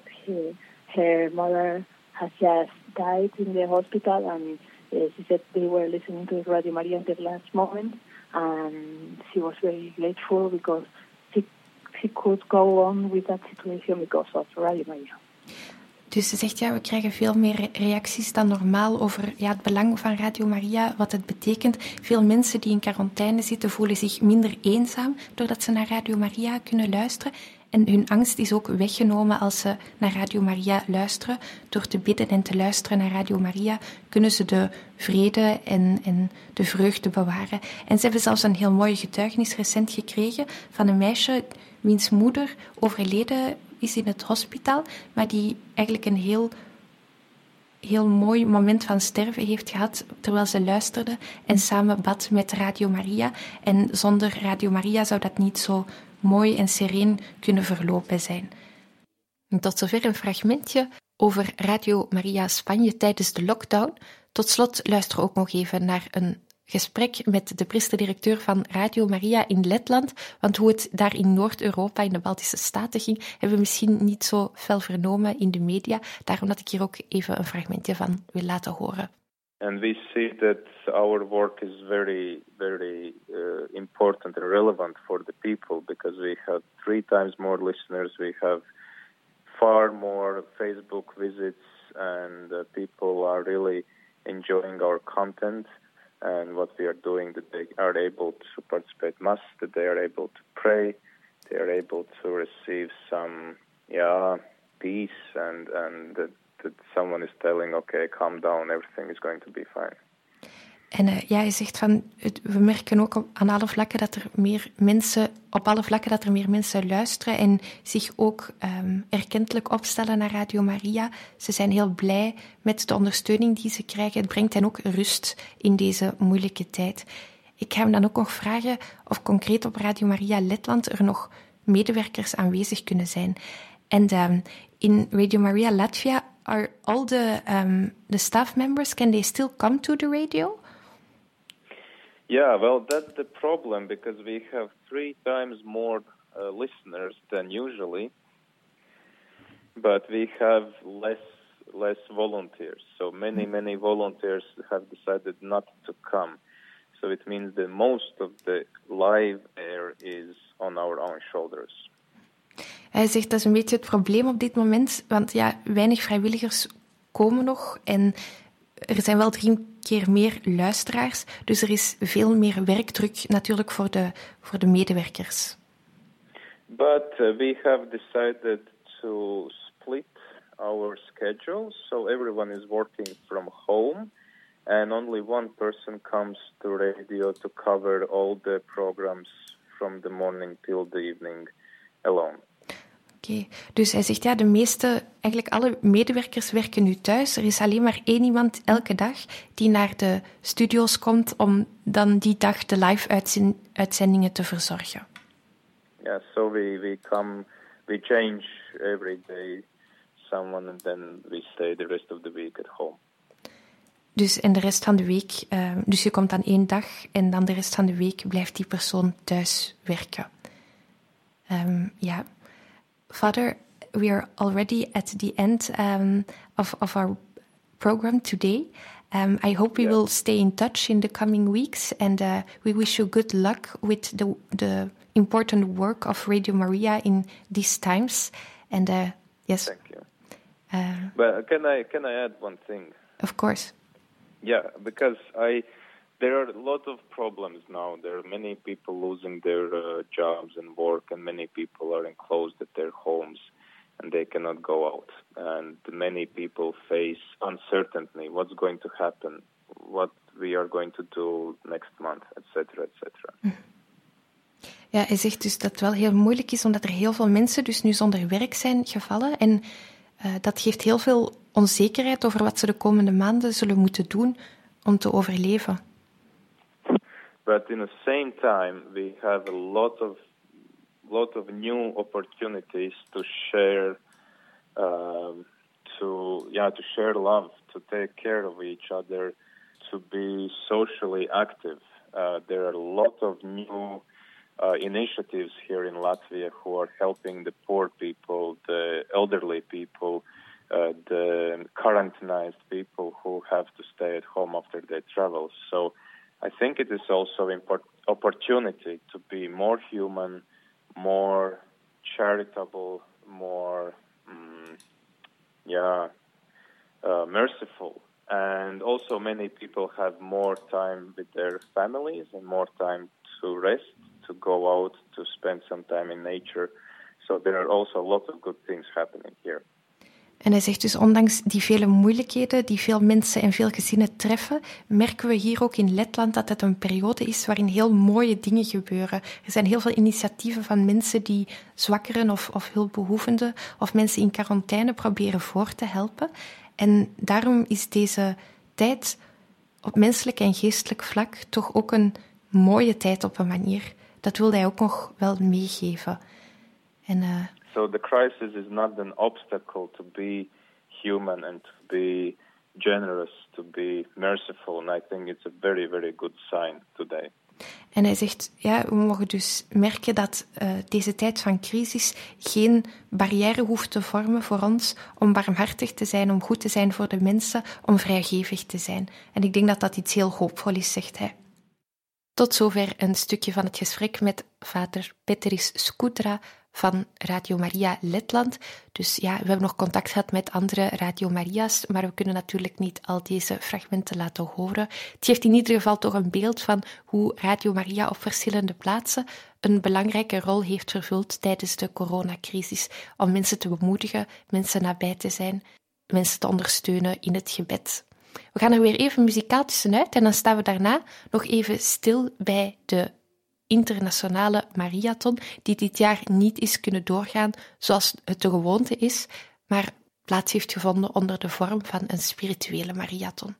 her mother has just died in the hospital, and she said they were listening to Radio Maria at the last moment, and she was very grateful because she could go on with that situation because of Radio Maria. Dus ze zegt, we krijgen veel meer reacties dan normaal over het belang van Radio Maria, wat het betekent. Veel mensen die in quarantaine zitten voelen zich minder eenzaam doordat ze naar Radio Maria kunnen luisteren. En hun angst is ook weggenomen als ze naar Radio Maria luisteren. Door te bidden en te luisteren naar Radio Maria kunnen ze de vrede en de vreugde bewaren. En ze hebben zelfs een heel mooie getuigenis recent gekregen van een meisje wiens moeder overleden is in het hospitaal, maar die eigenlijk een heel mooi moment van sterven heeft gehad terwijl ze luisterde en samen bad met Radio Maria. En zonder Radio Maria zou dat niet zo mooi en sereen kunnen verlopen zijn. En tot zover een fragmentje over Radio Maria Spanje tijdens de lockdown. Tot slot luister ook nog even naar een gesprek met de priester-directeur van Radio Maria in Letland, want hoe het daar in Noord-Europa, in de Baltische Staten ging, hebben we misschien niet zo fel vernomen in de media. Daarom dat ik hier ook even een fragmentje van wil laten horen. And we see that our work is very, very important and relevant for the people because we have 3 times more listeners, we have far more Facebook visits, and people are really enjoying our content. And what we are doing, that they are able to participate Mass, that they are able to pray, they are able to receive some, peace, and that someone is telling, okay, calm down, everything is going to be fine. En je zegt van, we merken ook aan alle vlakken dat er meer mensen luisteren en zich ook erkentelijk opstellen naar Radio Maria. Ze zijn heel blij met de ondersteuning die ze krijgen. Het brengt hen ook rust in deze moeilijke tijd. Ik ga hem dan ook nog vragen of concreet op Radio Maria Letland er nog medewerkers aanwezig kunnen zijn. En in Radio Maria Latvia, are all the staff members, can they still come to the radio? Yeah, well, that's the problem because we have 3 times more listeners than usually, but we have less volunteers. So many volunteers have decided not to come. So it means that most of the live air is on our own shoulders. Hij zegt dat is een beetje het probleem op dit moment, want ja, weinig vrijwilligers komen nog en er zijn wel 3 keer meer luisteraars, dus er is veel meer werkdruk natuurlijk voor de medewerkers. But we have decided to split our schedules, so everyone is working from home, and only one person comes to radio to cover all the programs from the morning till the evening alone. Oké, dus hij zegt ja, eigenlijk alle medewerkers werken nu thuis. Er is alleen maar 1 iemand elke dag die naar de studio's komt om dan die dag de live-uitzendingen te verzorgen. Yeah, so we change every day someone and then we stay the rest of the week at home. Dus en de rest van de week, dus je komt dan 1 dag en dan de rest van de week blijft die persoon thuis werken. Ja. Father, we are already at the end of our program today. I hope we will stay in touch in the coming weeks, and we wish you good luck with the important work of Radio Maria in these times. And yes. Thank you. But can I add one thing? Of course. Yeah, because there are a lot of problems now. There are many people losing their jobs and work, and many people are enclosed at their homes, and they cannot go out. And many people face uncertainty. What's going to happen? What we are going to do next month, etc., etc. Ja, hij zegt dus dat het wel heel moeilijk is, omdat er heel veel mensen dus nu zonder werk zijn gevallen. En dat geeft heel veel onzekerheid over wat ze de komende maanden zullen moeten doen om te overleven. But in the same time, we have a lot of new opportunities to share, to share love, to take care of each other, to be socially active. There are a lot of new initiatives here in Latvia who are helping the poor people, the elderly people, the quarantinized people who have to stay at home after their travels. So I think it is also an opportunity to be more human, more charitable, more merciful. And also many people have more time with their families and more time to rest, to go out, to spend some time in nature. So there are also a lot of good things happening here. En hij zegt dus, ondanks die vele moeilijkheden die veel mensen en veel gezinnen treffen, merken we hier ook in Letland dat het een periode is waarin heel mooie dingen gebeuren. Er zijn heel veel initiatieven van mensen die zwakkeren of hulpbehoevenden of mensen in quarantaine proberen voor te helpen. En daarom is deze tijd op menselijk en geestelijk vlak toch ook een mooie tijd op een manier. Dat wilde hij ook nog wel meegeven. En so the crisis is not an obstacle to be human and to be generous, to be merciful. And I think it's a very, very good sign today. En hij zegt, ja, we mogen dus merken dat deze tijd van crisis geen barrière hoeft te vormen voor ons om barmhartig te zijn, om goed te zijn voor de mensen, om vrijgevig te zijn. En ik denk dat dat iets heel hoopvol is, zegt hij. Tot zover een stukje van het gesprek met vader Peteris Skudra van Radio Maria Letland. Dus ja, we hebben nog contact gehad met andere Radio Maria's, maar we kunnen natuurlijk niet al deze fragmenten laten horen. Het geeft in ieder geval toch een beeld van hoe Radio Maria op verschillende plaatsen een belangrijke rol heeft vervuld tijdens de coronacrisis, om mensen te bemoedigen, mensen nabij te zijn, mensen te ondersteunen in het gebed. We gaan er weer even muzikaal tussenuit en dan staan we daarna nog even stil bij de internationale marathon, die dit jaar niet is kunnen doorgaan zoals het de gewoonte is, maar plaats heeft gevonden onder de vorm van een spirituele marathon.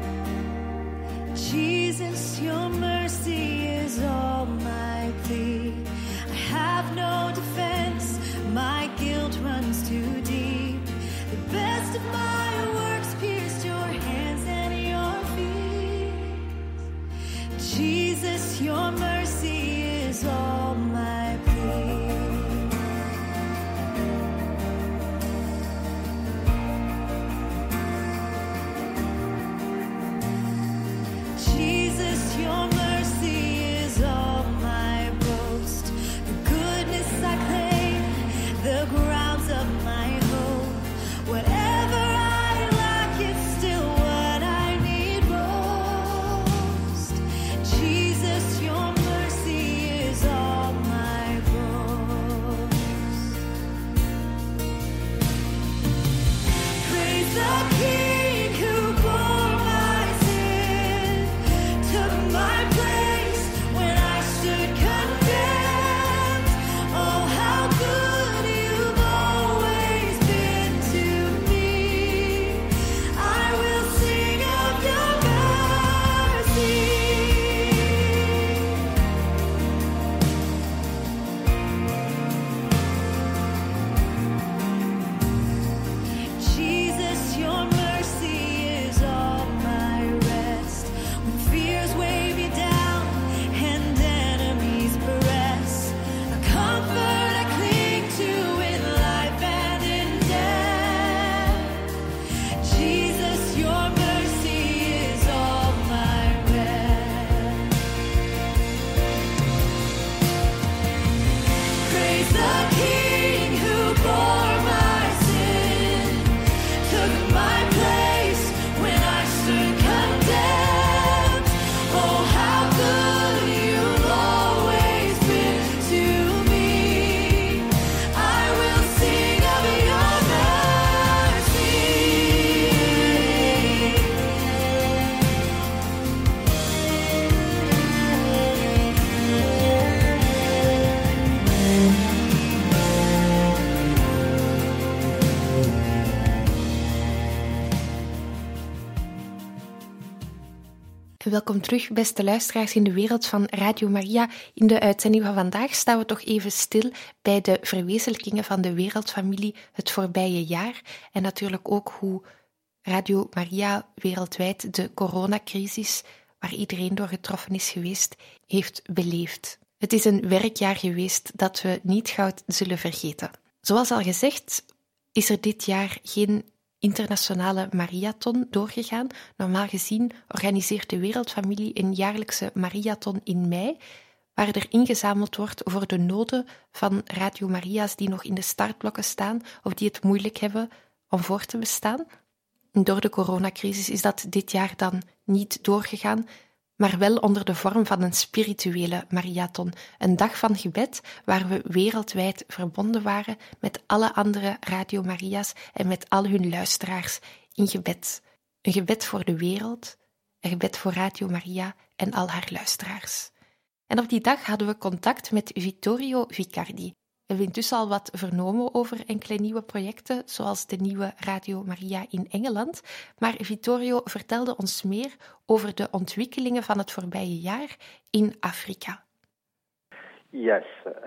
Jesus, your mercy is all my plea. Welkom terug, beste luisteraars in de wereld van Radio Maria. In de uitzending van vandaag staan we toch even stil bij de verwezenlijkingen van de wereldfamilie het voorbije jaar en natuurlijk ook hoe Radio Maria wereldwijd de coronacrisis, waar iedereen door getroffen is geweest, heeft beleefd. Het is een werkjaar geweest dat we niet gauw zullen vergeten. Zoals al gezegd is er dit jaar geen internationale Mariathon doorgegaan. Normaal gezien organiseert de wereldfamilie een jaarlijkse Mariathon in mei, waar er ingezameld wordt voor de noden van Radio Maria's die nog in de startblokken staan of die het moeilijk hebben om voor te bestaan. Door de coronacrisis is dat dit jaar dan niet doorgegaan, maar wel onder de vorm van een spirituele Mariathon, een dag van gebed waar we wereldwijd verbonden waren met alle andere Radio Maria's en met al hun luisteraars in gebed. Een gebed voor de wereld, een gebed voor Radio Maria en al haar luisteraars. En op die dag hadden we contact met Vittorio Vicardi. We hebben intussen al wat vernomen over enkele nieuwe projecten, zoals de nieuwe Radio Maria in Engeland. Maar Vittorio vertelde ons meer over de ontwikkelingen van het voorbije jaar in Afrika. Yes,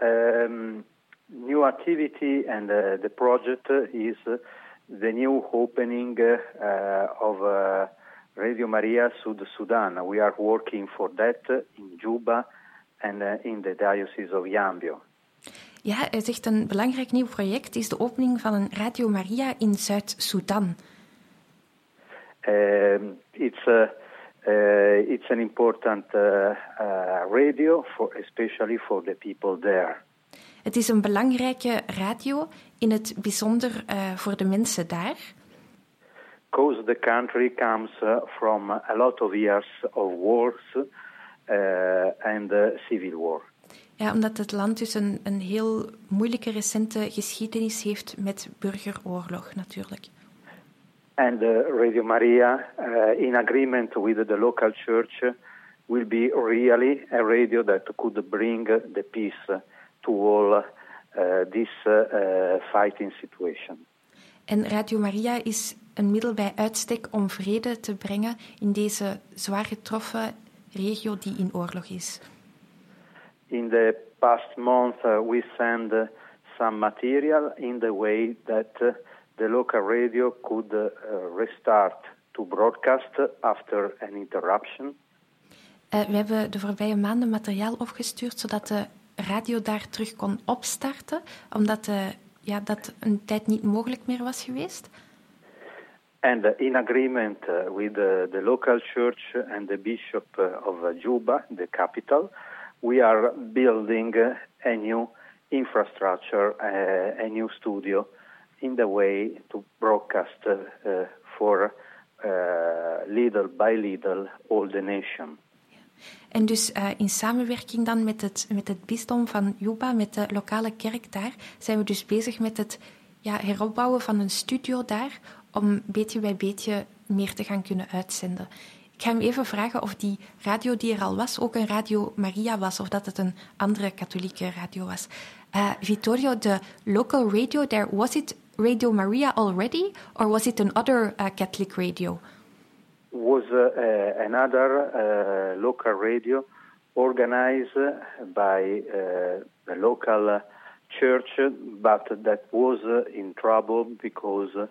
new activity and the project is the new opening of Radio Maria South Sudan. We are working for that in Juba and in the Diocese of Yambio. Ja, hij zegt een belangrijk nieuw project is de opening van een Radio Maria in Zuid-Soedan. It's an important radio, especially for the people there. Het is een belangrijke radio, in het bijzonder voor de mensen daar. Because the country comes from a lot of years of wars and civil war. Ja, omdat het land dus een heel moeilijke recente geschiedenis heeft met burgeroorlog natuurlijk. And Radio Maria, in agreement with the local church, will be really a radio that could bring the peace to all this fighting situation. En Radio Maria is een middel bij uitstek om vrede te brengen in deze zwaar getroffen regio die in oorlog is. In the past month, we sent some material in the way that the local radio could restart to broadcast after an interruption. We hebben de voorbije maanden materiaal opgestuurd zodat de radio daar terug kon opstarten, omdat dat een tijd niet mogelijk meer was geweest. And in agreement with the local church and the bishop of Juba, the capital, we are building a new infrastructure, a new studio, in the way to broadcast for little by little all the nation. En dus in samenwerking dan met het bisdom van Juba, met de lokale kerk daar, zijn we dus bezig met het heropbouwen van een studio daar, om beetje bij beetje meer te gaan kunnen uitzenden. Ik ga hem even vragen of die radio die er al was ook een Radio Maria was, of dat het een andere katholieke radio was. Vittorio, the local radio there, was it Radio Maria already, or was it another Catholic radio? Was another local radio organized by the local church, but that was in trouble because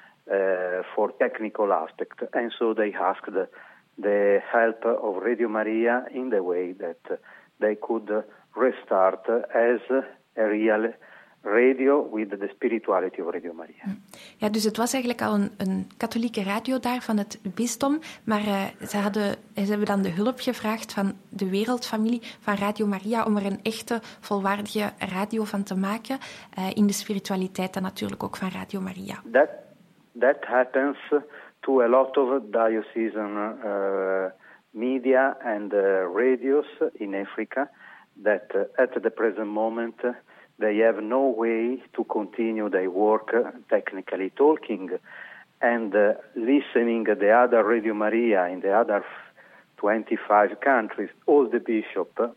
for technical aspect, and so they asked the help of Radio Maria in the way that they could restart as a real radio with the spirituality of Radio Maria. Ja, dus het was eigenlijk al een katholieke radio daar van het bisdom, maar ze hebben dan de hulp gevraagd van de wereldfamilie van Radio Maria om er een echte, volwaardige radio van te maken, in de spiritualiteit dan natuurlijk ook van Radio Maria. That happens to a lot of diocesan media and radios in Africa that at the present moment they have no way to continue their work technically talking and listening the other Radio Maria in the other 25 countries. All the bishop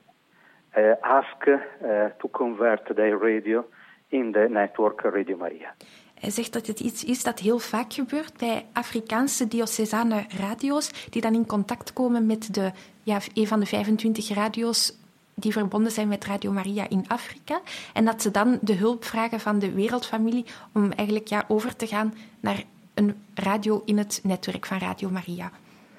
ask to convert their radio in the network Radio Maria. Hij zegt dat het iets is dat heel vaak gebeurt bij Afrikaanse diocesane radio's, die dan in contact komen met een van de 25 radio's die verbonden zijn met Radio Maria in Afrika. En dat ze dan de hulp vragen van de wereldfamilie om eigenlijk over te gaan naar een radio in het netwerk van Radio Maria.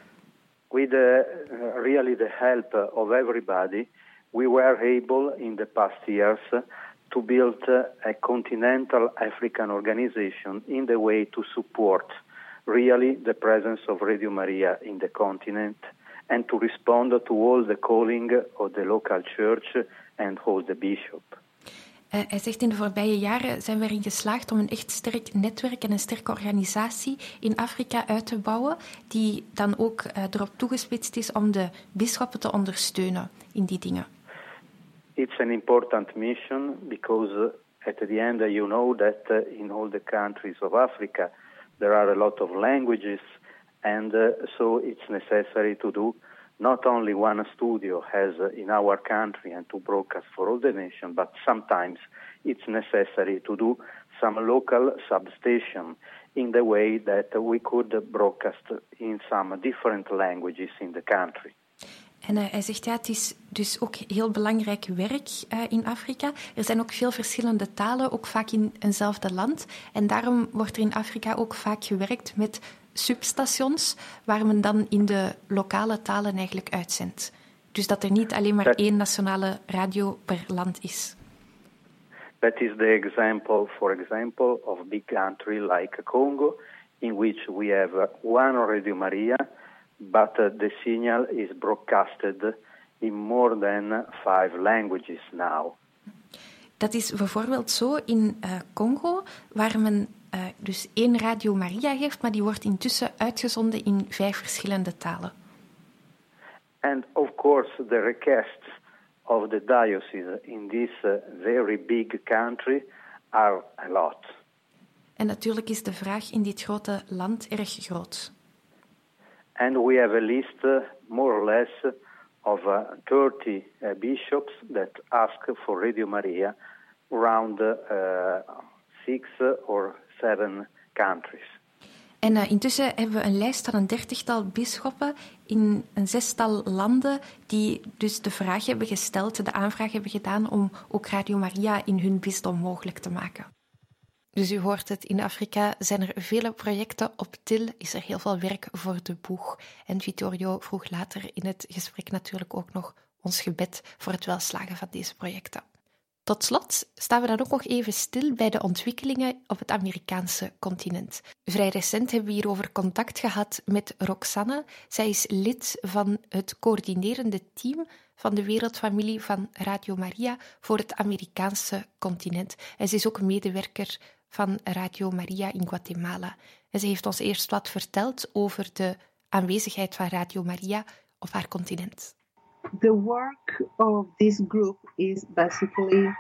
With really the help of everybody, we were able in the past years to build a continental African organization in the way to support really the presence of Radio Maria in the continent and to respond to all the calling of the local church and all the bishop. Hij zegt in de voorbije jaren zijn we erin geslaagd om een echt sterk netwerk en een sterke organisatie in Afrika uit te bouwen, die dan ook erop toegespitst is om de bisschoppen te ondersteunen in die dingen. It's an important mission because at the end you know that in all the countries of Africa there are a lot of languages and so it's necessary to do not only one studio as in our country and to broadcast for all the nation, but sometimes it's necessary to do some local substation in the way that we could broadcast in some different languages in the country. En hij zegt, het is dus ook heel belangrijk werk in Afrika. Er zijn ook veel verschillende talen, ook vaak in eenzelfde land. En daarom wordt er in Afrika ook vaak gewerkt met substations, waar men dan in de lokale talen eigenlijk uitzendt. Dus dat er niet alleen maar één nationale radio per land is. That is the example, for example, of a big country like Congo, in which we have one Radio Maria, but the signal is broadcasted in more than 5 languages now. Dat is bijvoorbeeld zo in Congo, waar men dus 1 Radio Maria heeft, maar die wordt intussen uitgezonden in 5 verschillende talen. And of course the requests of the diocese in this very big country are a lot. En natuurlijk is de vraag in dit grote land erg groot. And we have a list more or less of 30 bishops that ask for Radio Maria around 6 or 7 countries. En intussen hebben we een lijst van een 30-tal bisschoppen in een 6-tal landen die dus de vraag hebben gesteld, de aanvraag hebben gedaan om ook Radio Maria in hun bisdom mogelijk te maken. Dus u hoort het, in Afrika zijn er vele projecten. Op Til is er heel veel werk voor de boeg. En Vittorio vroeg later in het gesprek natuurlijk ook nog ons gebed voor het welslagen van deze projecten. Tot slot staan we dan ook nog even stil bij de ontwikkelingen op het Amerikaanse continent. Vrij recent hebben we hierover contact gehad met Roxanne. Zij is lid van het coördinerende team van de wereldfamilie van Radio Maria voor het Amerikaanse continent. En ze is ook medewerker van Radio Maria in Guatemala. En ze heeft ons eerst wat verteld over de aanwezigheid van Radio Maria op haar continent. The work of this group is basically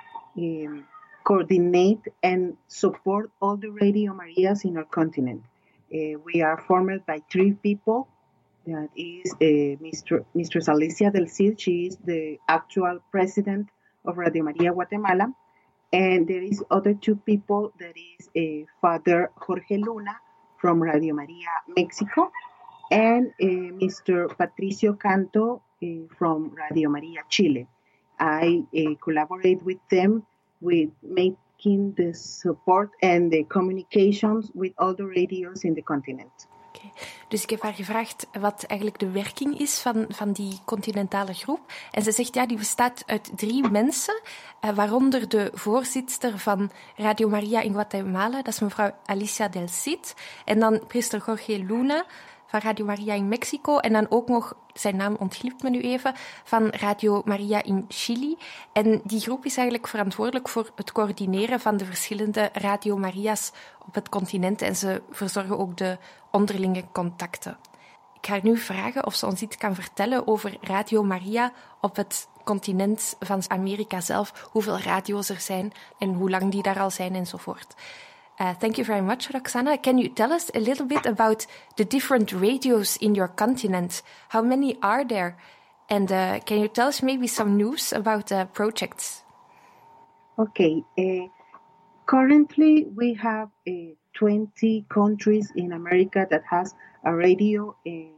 coordinate and support all the Radio Marias in our continent. We are formed by 3 people. That is Mistress Alicia del Cid. She is the actual president of Radio Maria Guatemala. And there is other 2 people. That is Father Jorge Luna from Radio Maria Mexico and Mr. Patricio Canto from Radio Maria Chile. I collaborate with them with making the support and the communications with all the radios in the continent. Okay. Dus ik heb haar gevraagd wat eigenlijk de werking is van die continentale groep. En ze zegt, die bestaat uit 3 mensen, waaronder de voorzitter van Radio Maria in Guatemala, dat is mevrouw Alicia del Cid, en dan priester Jorge Luna van Radio Maria in Mexico, en dan ook nog, zijn naam ontglipt me nu even, van Radio Maria in Chili. En die groep is eigenlijk verantwoordelijk voor het coördineren van de verschillende Radio Maria's op het continent en ze verzorgen ook de onderlinge contacten. Ik ga haar nu vragen of ze ons iets kan vertellen over Radio Maria op het continent van Amerika zelf, hoeveel radio's er zijn en hoe lang die daar al zijn enzovoort. Thank you very much, Roxana. Can you tell us a little bit about the different radios in your continent? How many are there? And can you tell us maybe some news about the projects? Okay. Currently, we have 20 countries in America that has a radio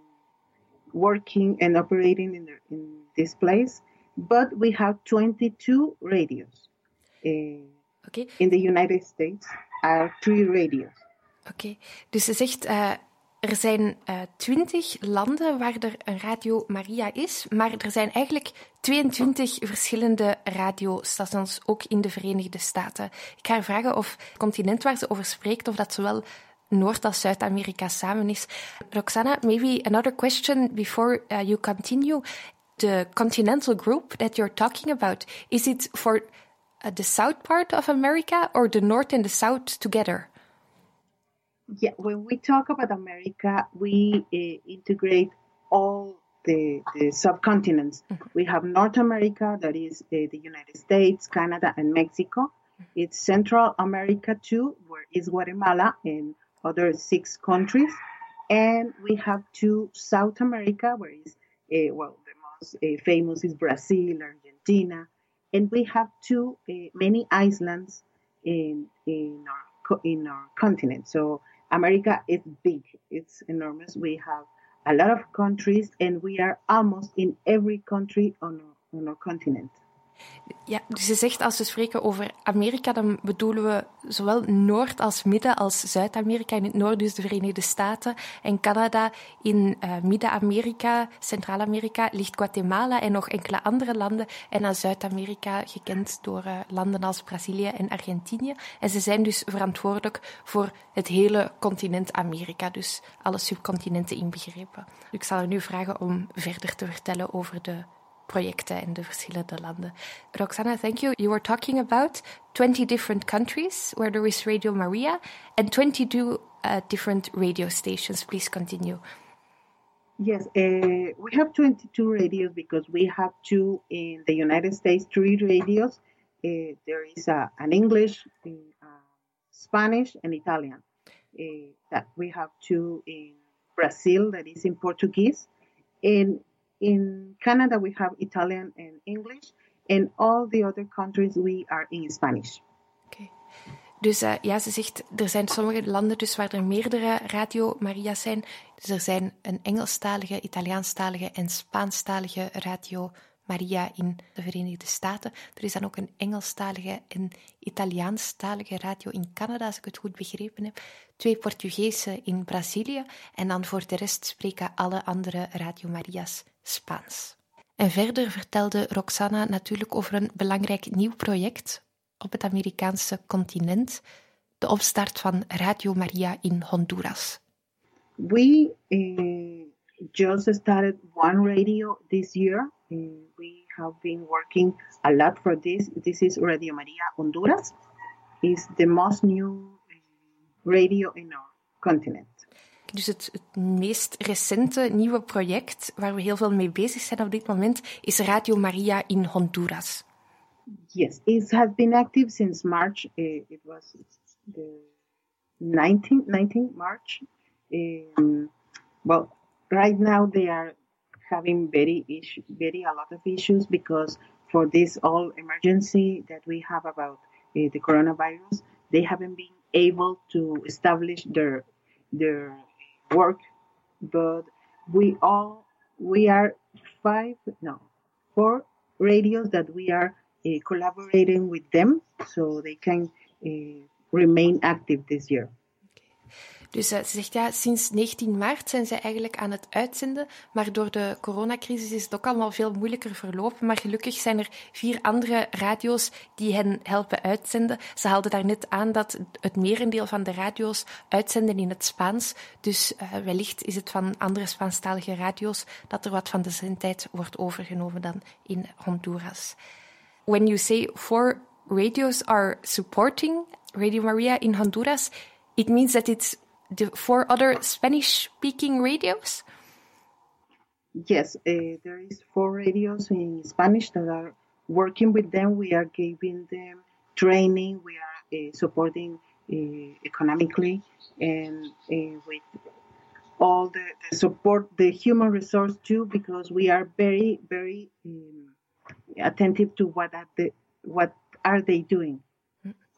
working and operating in this place, but we have 22 radios. In the United States are 3 radios. Oké, dus ze zegt er zijn 20 landen waar er een Radio Maria is, maar er zijn eigenlijk 22 verschillende radiostations, ook in de Verenigde Staten. Ik ga haar vragen of het continent waar ze over spreekt, of dat zowel Noord- als Zuid-Amerika samen is. Roxana, maybe another question before you continue. The continental group that you're talking about, is it for the south part of America or the north and the south together? Yeah, when we talk about America, we integrate all the subcontinents. We have North America, that is the United States, Canada, and Mexico. It's Central America too, where is Guatemala and other 6 countries. And we have 2 South America, where is, the most famous is Brazil, Argentina. And we have 2 many islands in our continent. So America is big, it's enormous. We have a lot of countries and we are almost in every country on our continent. Ja, dus ze zegt als we spreken over Amerika, dan bedoelen we zowel Noord- als Midden- als Zuid-Amerika. In het noorden dus de Verenigde Staten en Canada. In Midden-Amerika, Centraal-Amerika ligt Guatemala en nog enkele andere landen. En aan Zuid-Amerika gekend door landen als Brazilië en Argentinië. En ze zijn dus verantwoordelijk voor het hele continent Amerika. Dus alle subcontinenten inbegrepen. Ik zal haar nu vragen om verder te vertellen over de projecten in de verschillende landen. Roxana, thank you. You were talking about 20 different countries where there is Radio Maria and 22 different radio stations. Please continue. Yes, we have 22 radios because we have 2 in the United States, 3 radios. There is an English, Spanish, and Italian. That we have 2 in Brazil, that is in Portuguese. In Canada, we have Italian and English. And all the other countries, we are in Spanish. Okay. Dus ja, ze zegt, er zijn sommige landen dus waar er meerdere Radio Maria's zijn. Dus er zijn een Engelstalige, Italiaanstalige en Spaanstalige Radio Maria in de Verenigde Staten. Er is dan ook een Engelstalige en Italiaanstalige radio in Canada, als ik het goed begrepen heb. 2 Portugese in Brazilië. En dan voor de rest spreken alle andere Radio Maria's Spaans. En verder vertelde Roxana natuurlijk over een belangrijk nieuw project op het Amerikaanse continent. De opstart van Radio Maria in Honduras. We just started 1 radio this year. We have been working a lot for this. This is Radio Maria Honduras. It's the most new radio in our continent. Dus het meest recente nieuwe project waar we heel veel mee bezig zijn op dit moment is Radio Maria in Honduras. Yes, it has been active since March. It was the 19th March. Well, right now they are having a lot of issues because for this all emergency that we have about the coronavirus, they haven't been able to establish their work. But we are 4 radios that we are collaborating with them so they can remain active this year. Dus ze zegt ja, sinds 19 maart zijn ze eigenlijk aan het uitzenden, maar door de coronacrisis is het ook allemaal veel moeilijker verlopen. Maar gelukkig zijn er 4 andere radio's die hen helpen uitzenden. Ze haalden daarnet aan dat het merendeel van de radio's uitzenden in het Spaans. Dus wellicht is het van andere Spaanstalige radio's dat er wat van de zendtijd wordt overgenomen dan in Honduras. When you say 4 radios are supporting Radio Maria in Honduras, it means that it's the 4 other Spanish-speaking radios? Yes, there is 4 radios in Spanish that are working with them. We are giving them training. We are supporting economically and with all the support, the human resource too, because we are very, very attentive to what are they doing.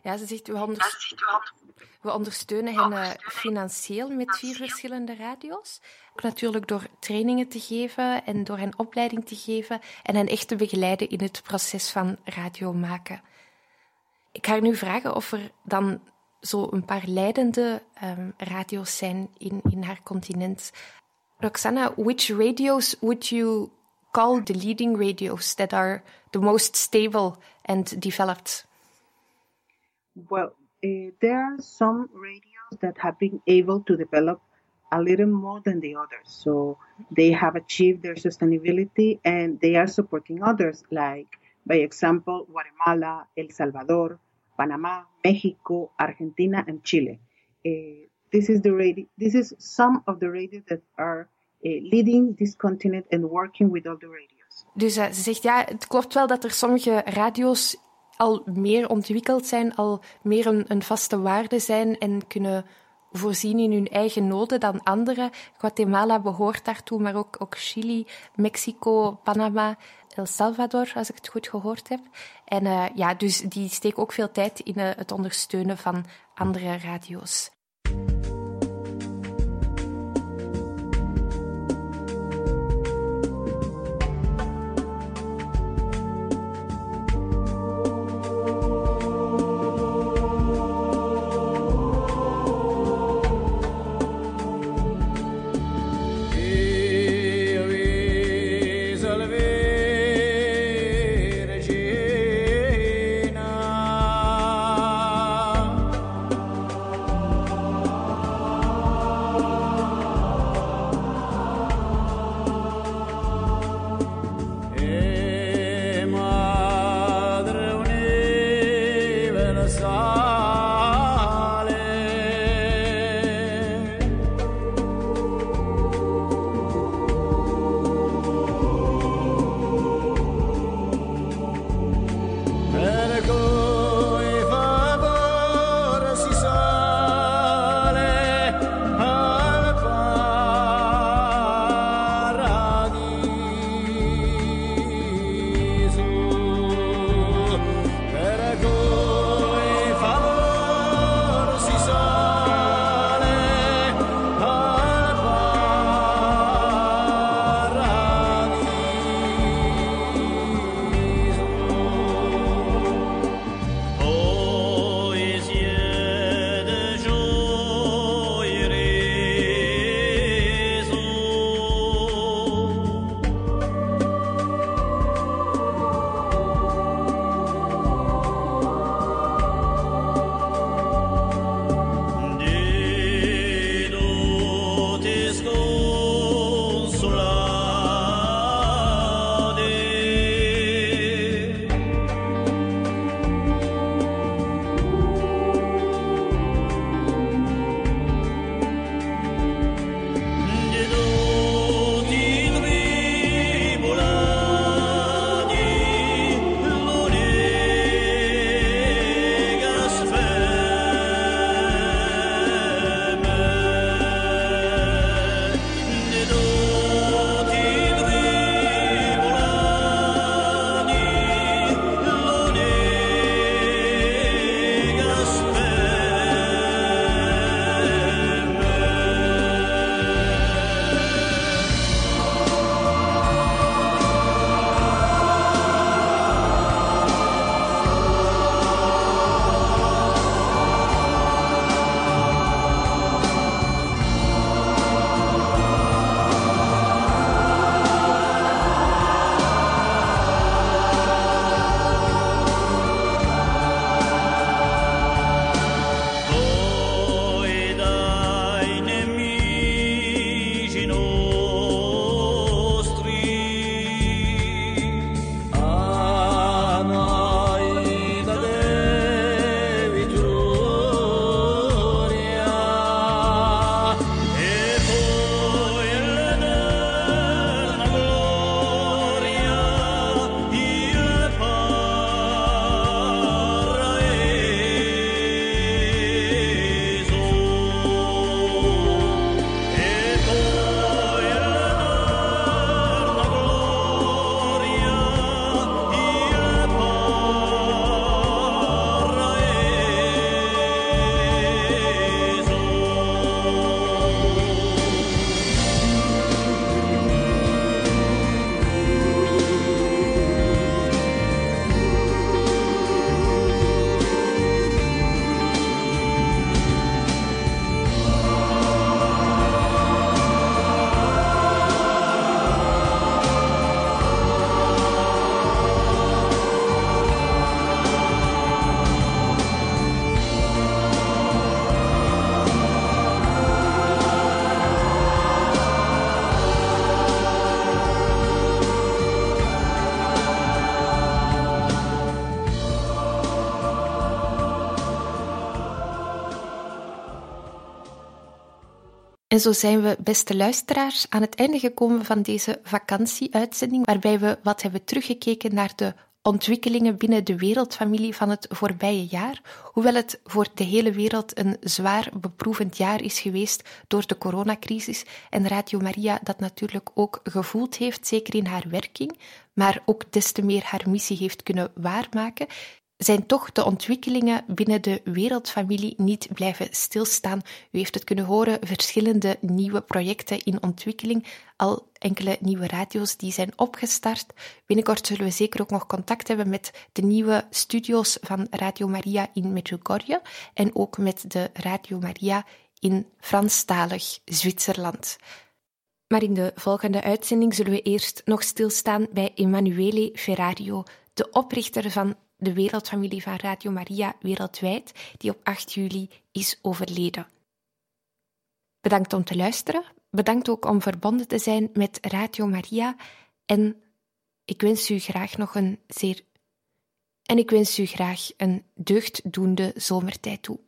Ja, ze zegt, we ondersteunen hen financieel met 4 verschillende radio's. Ook natuurlijk door trainingen te geven en door hen opleiding te geven en hen echt te begeleiden in het proces van radio maken. Ik ga haar nu vragen of er dan zo een paar leidende radio's zijn in haar continent. Roxana, which radios would you call the leading radios that are the most stable and developed? Well, there are some radios that have been able to develop a little more than the others. So they have achieved their sustainability and they are supporting others, like, by example, Guatemala, El Salvador, Panama, Mexico, Argentina, and Chile. This is some of the radios that are leading this continent and working with all the radios. Dus ze zegt, ja, het klopt wel dat er sommige radio's al meer ontwikkeld zijn, al meer een vaste waarde zijn en kunnen voorzien in hun eigen noden dan andere. Guatemala behoort daartoe, maar ook Chili, Mexico, Panama, El Salvador, als ik het goed gehoord heb. En dus die steken ook veel tijd in het ondersteunen van andere radio's. En zo zijn we, beste luisteraars, aan het einde gekomen van deze vakantie-uitzending, waarbij we wat hebben teruggekeken naar de ontwikkelingen binnen de wereldfamilie van het voorbije jaar, hoewel het voor de hele wereld een zwaar beproevend jaar is geweest door de coronacrisis en Radio Maria dat natuurlijk ook gevoeld heeft, zeker in haar werking, maar ook des te meer haar missie heeft kunnen waarmaken, zijn toch de ontwikkelingen binnen de wereldfamilie niet blijven stilstaan. U heeft het kunnen horen, verschillende nieuwe projecten in ontwikkeling, al enkele nieuwe radio's die zijn opgestart. Binnenkort zullen we zeker ook nog contact hebben met de nieuwe studio's van Radio Maria in Medjugorje en ook met de Radio Maria in Franstalig Zwitserland. Maar in de volgende uitzending zullen we eerst nog stilstaan bij Emanuele Ferrario, de oprichter van de wereldfamilie van Radio Maria wereldwijd, die op 8 juli is overleden. Bedankt om te luisteren, bedankt ook om verbonden te zijn met Radio Maria en ik wens u graag een deugddoende zomertijd toe.